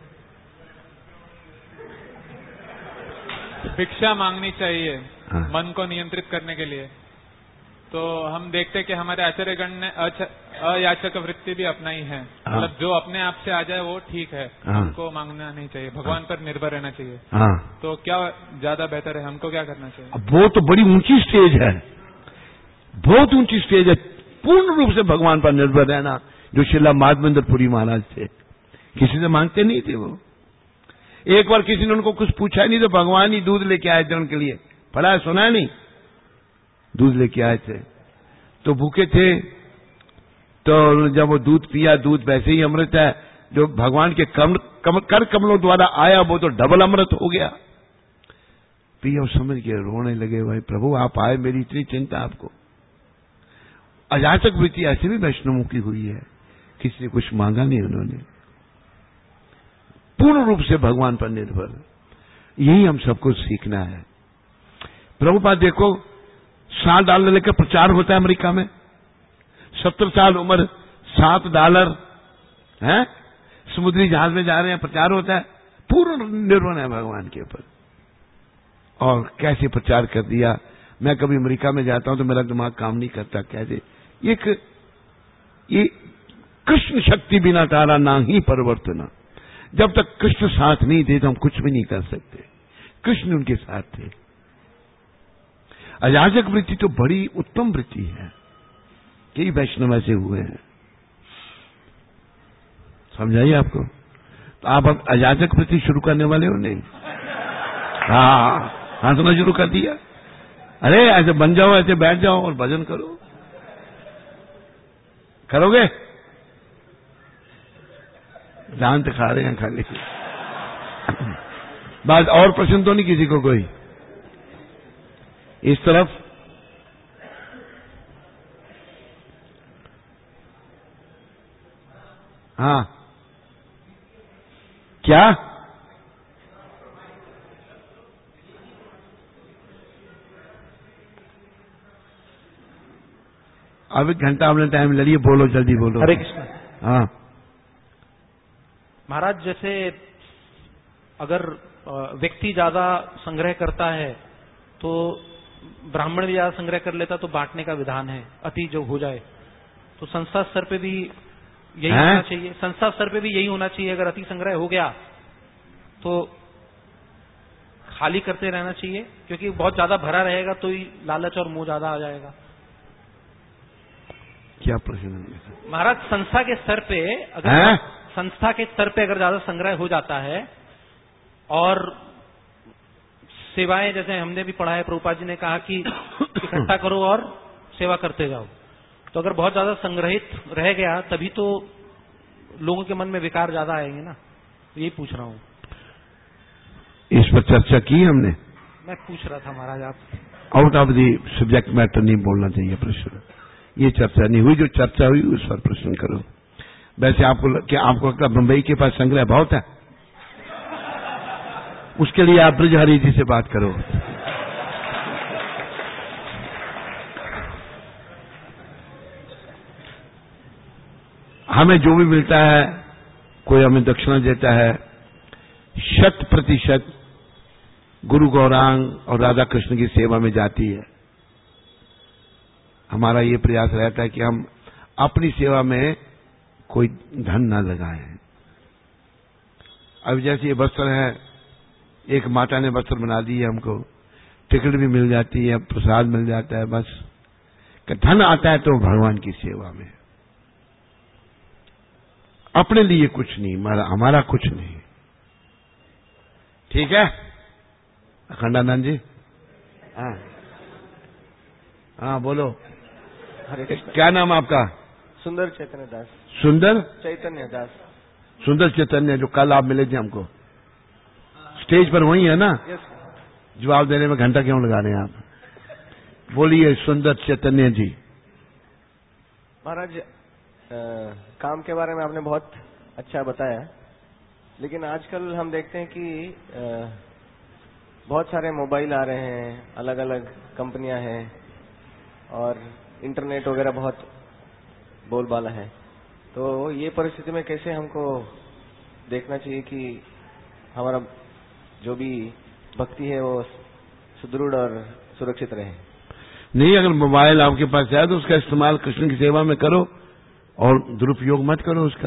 भिक्षा मांगनी चाहिए। हाँ। मन को नियंत्रित करने के लिए। तो हम देखते हैं कि हमारे आचार्यगण ने अयाचक वृत्ति भी अपनाई है। हाँ। मतलब जो अपने आप से आ जाए वो ठीक है। हाँ। हमको मांगना नहीं चाहिए, भगवान हाँ। पर निर्भर रहना चाहिए। हाँ। तो क्या ज्यादा बेहतर है, हमको क्या करना चाहिए? वो तो बड़ी ऊंची स्टेज है, बहुत ऊंची स्टेज है, पूर्ण रूप से भगवान पर निर्भर रहना, जो शिला माधवेंद्रपुरी महाराज थे। किसी से मांगते नहीं थे वो। एक बार किसी ने उनको कुछ पूछा नहीं तो भगवान ही दूध लेके आए थे उनके लिए। पढ़ा सुना नहीं? दूध लेके आए थे तो भूखे थे, तो जब वो दूध पिया, दूध वैसे ही अमृत है, जो भगवान के कम, कम, कर कमलों द्वारा आया वो तो डबल अमृत हो गया। पिया समझ के रोने लगे, भाई प्रभु आप आए, मेरी इतनी चिंता आपको। अयाचक वृत्ति ऐसे भी वैष्णवों की हुई है, किसी ने कुछ मांगा नहीं, उन्होंने पूर्ण रूप से भगवान पर निर्भर। यही हम सबको सीखना है। प्रभुपाद देखो, सात डॉलर लेकर प्रचार होता है अमेरिका में, सत्तर साल उम्र, सात डॉलर है, समुद्री जहाज में जा रहे हैं, प्रचार होता है, पूर्ण निर्भर है भगवान के ऊपर। और कैसे प्रचार कर दिया। मैं कभी अमेरिका में जाता हूं तो मेरा दिमाग काम नहीं करता, कैसे एक ये कृष्ण शक्ति बिना तारा ना ही परिवर्तन। जब तक कृष्ण साथ नहीं थे तो हम कुछ भी नहीं कर सकते। कृष्ण उनके साथ थे। अयाचक वृत्ति तो बड़ी उत्तम वृत्ति है, कई वैष्णव ऐसे हुए हैं। समझाइए आपको। तो आप अब अयाचक वृत्ति शुरू करने वाले हो? नहीं। हाँ हाँ सुना शुरू कर दिया। अरे ऐसे बन जाओ, ऐसे बैठ जाओ और भजन करो। करोगे? दांत खा रहे हैं खाली। बस और प्रश्न तो नहीं किसी को कोई? इस तरफ हाँ क्या? अब एक घंटा आपने टाइम ले लिया, बोलो जल्दी बोलो। हरे कृष्ण। हाँ महाराज, जैसे अगर व्यक्ति ज्यादा संग्रह करता है तो ब्राह्मण भी ज्यादा संग्रह कर लेता तो बांटने का विधान है, अति जो हो जाए। तो संस्था स्तर पे भी यही होना चाहिए, संस्था स्तर पे भी यही होना चाहिए। अगर अति संग्रह हो गया तो खाली करते रहना चाहिए, क्योंकि बहुत ज्यादा भरा रहेगा तो ही लालच और मोह ज्यादा आ जाएगा। क्या प्रश्न है महाराज? संस्था के स्तर पे अगर संस्था के स्तर पे अगर ज्यादा संग्रह हो जाता है और सेवाएं, जैसे हमने भी पढ़ा है, प्रभुपाद जी ने कहा कि इकट्ठा करो और सेवा करते जाओ, तो अगर बहुत ज्यादा संग्रहित रह गया तभी तो लोगों के मन में विकार ज्यादा आएंगे ना। यही पूछ रहा हूँ। इस पर चर्चा की हमने? मैं पूछ रहा था महाराज, आप out of the subject matter नहीं बोलना चाहिए प्रश्न। ये चर्चा नहीं हुई, जो चर्चा हुई उस पर प्रश्न करो। वैसे आपको क्या आपको लगता है बंबई के पास संग्रह बहुत है? उसके लिए आप ब्रजहरि जी से बात करो। हमें जो भी मिलता है, कोई हमें दक्षिणा देता है, शत प्रतिशत गुरु गौरांग और राधा कृष्ण की सेवा में जाती है। हमारा ये प्रयास रहता है कि हम अपनी सेवा में कोई धन न लगाएं। अब जैसे ये वस्त्र है, एक माता ने वस्त्र बना दी है, हमको टिकट भी मिल जाती है, प्रसाद मिल जाता है, बस धन आता है तो भगवान की सेवा में, अपने लिए कुछ नहीं, हमारा हमारा कुछ नहीं। ठीक है अखंडानंद जी? हाँ हाँ बोलो। हरे कृष्ण। क्या नाम आपका? सुंदर चैतन्य दास। सुंदर चैतन्य दास। सुंदर चैतन्य, जो कल आप मिले थे हमको स्टेज पर, वही है ना? यस। जवाब देने में घंटा क्यों लगा रहे हैं आप? बोलिए सुंदर चैतन्य जी। महाराज, काम के बारे में आपने बहुत अच्छा बताया, लेकिन आजकल हम देखते हैं कि आ, बहुत सारे मोबाइल आ रहे हैं, अलग अलग कंपनियां हैं और इंटरनेट वगैरह बहुत बोलबाला है। तो ये परिस्थिति में कैसे हमको देखना चाहिए कि हमारा जो भी भक्ति है वो सुदृढ़ और सुरक्षित रहे? नहीं, अगर मोबाइल आपके पास है तो उसका इस्तेमाल कृष्ण की सेवा में करो और दुरुपयोग मत करो। उसका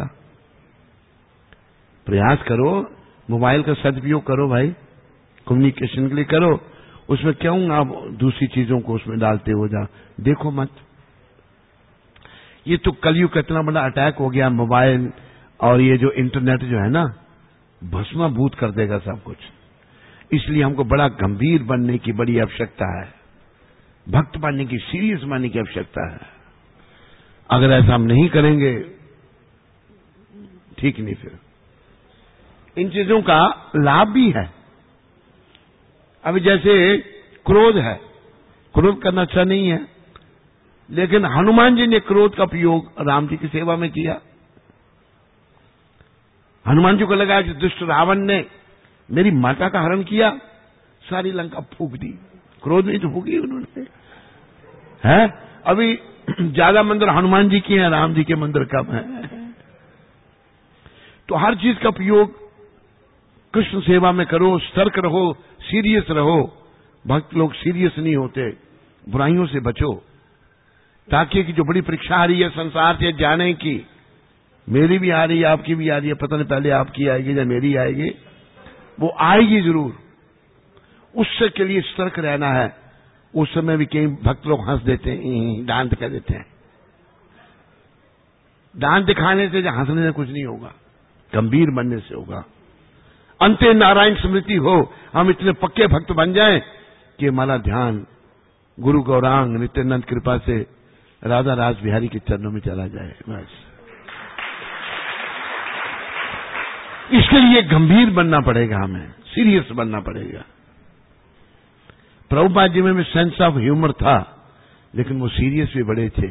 प्रयास करो, मोबाइल का सदुपयोग करो भाई, कम्युनिकेशन के लिए करो। उसमें क्यों आप दूसरी चीजों को उसमें डालते हो? जा देखो मत। ये तो कलयुग का इतना बड़ा अटैक हो गया, मोबाइल और ये जो इंटरनेट जो है ना, भस्माभूत कर देगा सब कुछ। इसलिए हमको बड़ा गंभीर बनने की बड़ी आवश्यकता है, भक्त बनने की, सीरियस बनने की आवश्यकता है। अगर ऐसा हम नहीं करेंगे ठीक नहीं। फिर इन चीजों का लाभ भी है। अभी जैसे क्रोध है, क्रोध करना अच्छा नहीं है, लेकिन हनुमान जी ने क्रोध का उपयोग राम जी की सेवा में किया। हनुमान जी को लगा कि दुष्ट रावण ने मेरी माता का हरण किया, सारी लंका फूंक दी। क्रोध नहीं तो फूकी उन्होंने, है? अभी ज्यादा मंदिर हनुमान जी के हैं, राम जी के मंदिर कम है। तो हर चीज का उपयोग कृष्ण सेवा में करो, सतर्क रहो, सीरियस रहो। भक्त लोग सीरियस नहीं होते, बुराइयों से बचो, ताकि कि जो बड़ी परीक्षा आ रही है संसार से जाने की, मेरी भी आ रही है, आपकी भी आ रही है, पता नहीं पहले आपकी आएगी या मेरी आएगी, वो आएगी जरूर। उससे के लिए सतर्क रहना है। उस समय भी कई भक्त लोग हंस देते हैं, डांट कर देते हैं। डांट दिखाने से या हंसने से कुछ नहीं होगा, गंभीर बनने से होगा। अंते नारायण स्मृति हो, हम इतने पक्के भक्त बन जाएं कि हमारा ध्यान गुरु गौरांग नित्यानंद कृपा से राधा रास बिहारी के चरणों में चला जाए। बस इसके लिए गंभीर बनना पड़ेगा, हमें सीरियस बनना पड़ेगा। प्रभुपाद जी में भी सेंस ऑफ ह्यूमर था, लेकिन वो सीरियस भी बड़े थे।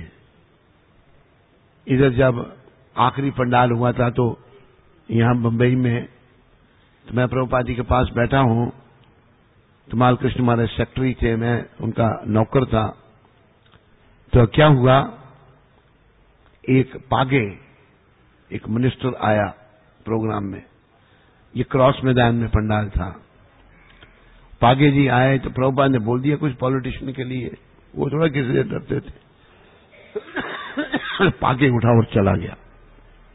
इधर जब आखिरी पंडाल हुआ था तो यहां बंबई में, तो मैं प्रभुपाद जी के पास बैठा हूं, तो मालकृष्ण हमारे सेक्रेटरी थे, मैं उनका नौकर था। तो क्या हुआ, एक पागे एक मिनिस्टर आया प्रोग्राम में, ये क्रॉस मैदान में पंडाल था। पागे जी आए तो प्रभुपाद ने बोल दिया कुछ पॉलिटिशियन के लिए, वो थोड़ा किसी से डरते थे। पागे उठा और चला गया।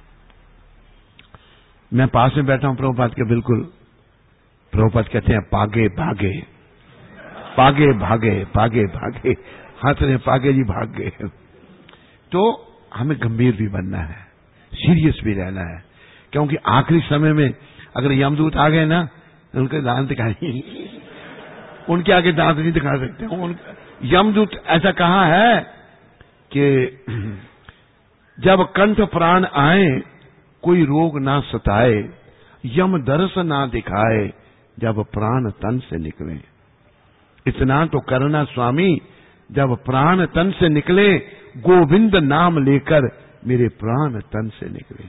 मैं पास में बैठा हूं प्रभुपाद के, बिल्कुल प्रभुपाद कहते हैं पागे भागे, पागे भागे, पागे भागे, हाथ ने पागे जी भाग गए। तो हमें गंभीर भी बनना है, सीरियस भी रहना है, क्योंकि आखिरी समय में अगर यमदूत आ गए ना, उनके दांत दिखाई, उनके आगे दांत नहीं दिखा सकते। यमदूत ऐसा कहा है कि जब कंठ प्राण आए कोई रोग ना सताए, यम दर्श ना दिखाए जब प्राण तन से निकले। इतना तो करना स्वामी, जब प्राण तन से निकले, गोविंद नाम लेकर मेरे प्राण तन से निकले।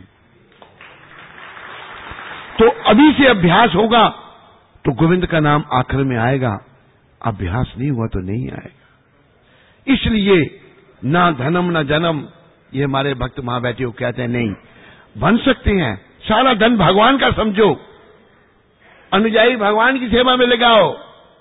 तो अभी से अभ्यास होगा तो गोविंद का नाम आखिर में आएगा, अभ्यास नहीं हुआ तो नहीं आएगा। इसलिए ना धनम ना जन्म, ये हमारे भक्त वहां बैठे हो कहते हैं नहीं, बन सकते हैं। सारा धन भगवान का समझो, अनुयायी भगवान की सेवा में लगाओ,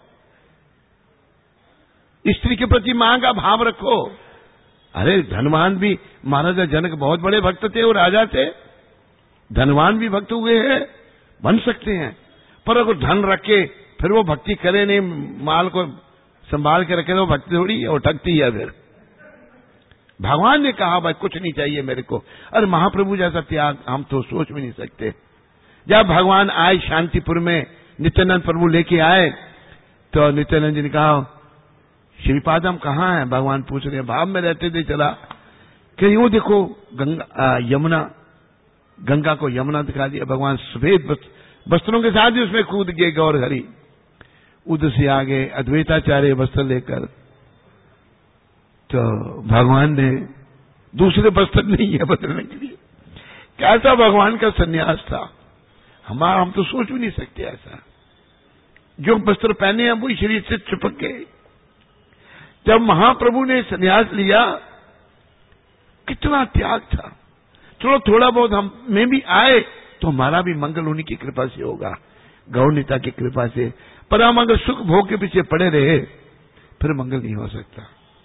स्त्री के प्रति मां का भाव रखो। अरे धनवान भी, महाराजा जनक बहुत बड़े भक्त थे और राजा थे, धनवान भी भक्त हुए हैं, बन सकते हैं। पर अगर धन रखे फिर वो भक्ति करे नहीं, माल को संभाल के रखे तो भक्ति थोड़ी और ठगती है। फिर भगवान ने कहा भाई कुछ नहीं चाहिए मेरे को, अरे महाप्रभु जैसा त्याग हम तो सोच भी नहीं सकते। जब भगवान आए शांतिपुर में, नित्यानंद प्रभु लेके आए, तो नित्यानंद जी ने कहा श्रीपाद हम कहाँ हैं? भगवान पूछ रहे हैं, भाव में रहते थे चला, कि वो देखो गंगा यमुना, गंगा को यमुना दिखा दिया। भगवान सफेद वस्त्रों के साथ ही उसमें कूद गए गौर हरि। उधर से आगे अद्वैताचार्य वस्त्र लेकर, तो भगवान ने दूसरे वस्त्र नहीं है बदलने के लिए। कैसा भगवान का सन्यास था, हमारा हम तो सोच भी नहीं सकते ऐसा। जो वस्त्र पहने हैं वो शरीर से चिपक गए। जब महाप्रभु ने सन्यास लिया, कितना त्याग था। चलो थोड़ा बहुत हम में भी आए तो हमारा भी मंगल उन्हीं की कृपा से होगा, गौरनीता की कृपा से। पर हम अगर सुख भोग के पीछे पड़े रहे फिर मंगल नहीं हो सकता,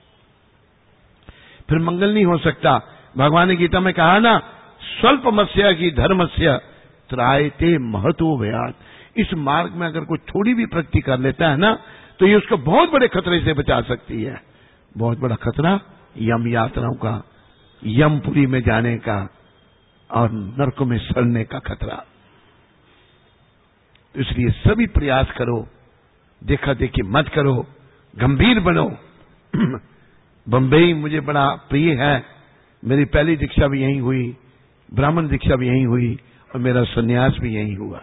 फिर मंगल नहीं हो सकता। भगवान ने गीता में कहा ना, स्वल्पमस्य की धर्मस्य त्रायते महतो भयात। इस मार्ग में अगर कोई थोड़ी भी प्रगति कर लेता है ना, तो ये उसको बहुत बड़े खतरे से बचा सकती है। बहुत बड़ा खतरा यम यात्राओं का, यमपुरी में जाने का और नरक में सड़ने का खतरा। इसलिए सभी प्रयास करो, देखा देखी मत करो, गंभीर बनो। बंबई मुझे बड़ा प्रिय है, मेरी पहली दीक्षा भी यहीं हुई, ब्राह्मण दीक्षा भी यहीं हुई और मेरा सन्यास भी यहीं हुआ।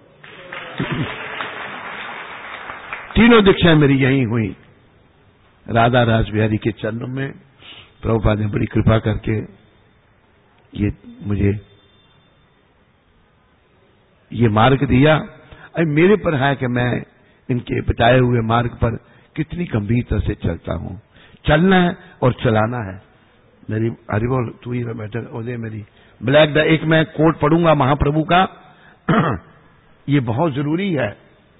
तीनों दीक्षाएं मेरी यहीं हुई। राधा रास बिहारी के चरणों में प्रभुपाद ने बड़ी कृपा करके ये मुझे ये मार्ग दिया। अब मेरे पर है कि मैं इनके बताए हुए मार्ग पर कितनी गंभीरता से चलता हूं। चलना है और चलाना है। मेरी हरिबोल तू ही बैठक ओदे मेरी ब्लैक द एक मैं कोट पढ़ूंगा महाप्रभु का। ये बहुत जरूरी है,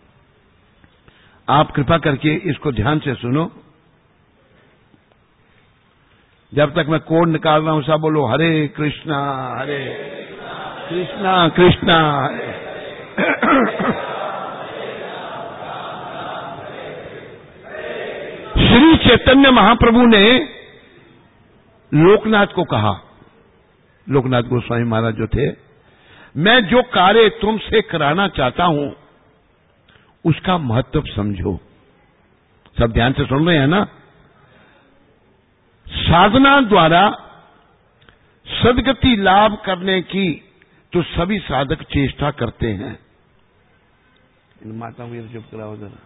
आप कृपा करके इसको ध्यान से सुनो। जब तक मैं कोड निकाल रहा हूं सब बोलो हरे कृष्णा हरे कृष्णा कृष्णा हरे। श्री चैतन्य महाप्रभु ने लोकनाथ को कहा, लोकनाथ गोस्वामी महाराज जो थे, मैं जो कार्य तुमसे कराना चाहता हूं उसका महत्व समझो। सब ध्यान से सुन रहे हैं ना? साधना द्वारा सदगति लाभ करने की तो सभी साधक चेष्टा करते हैं। इन माताओं को चुप कराओ जरा।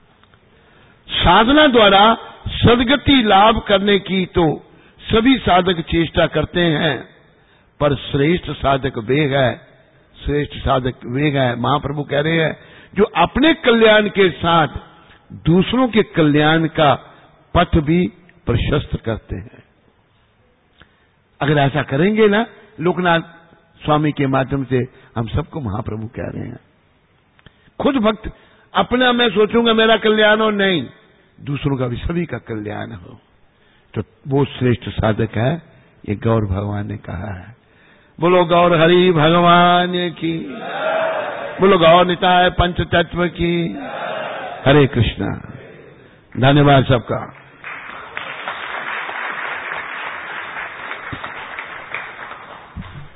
साधना द्वारा सदगति लाभ करने की तो सभी साधक चेष्टा करते हैं, पर श्रेष्ठ साधक वेग है, श्रेष्ठ साधक वेग है। महाप्रभु कह रहे हैं जो अपने कल्याण के साथ दूसरों के कल्याण का पथ भी प्रशस्त करते हैं। अगर ऐसा करेंगे ना, लोकनाथ स्वामी के माध्यम से हम सबको महाप्रभु कह रहे हैं, खुद भक्त अपना मैं सोचूंगा मेरा कल्याण हो, नहीं, दूसरों का भी सभी का कल्याण हो, तो वो श्रेष्ठ साधक है। ये गौर भगवान ने कहा है। बोलो गौर हरि भगवान की, बोलो गौर निताय पंच तत्व की। हरे कृष्णा। धन्यवाद सबका।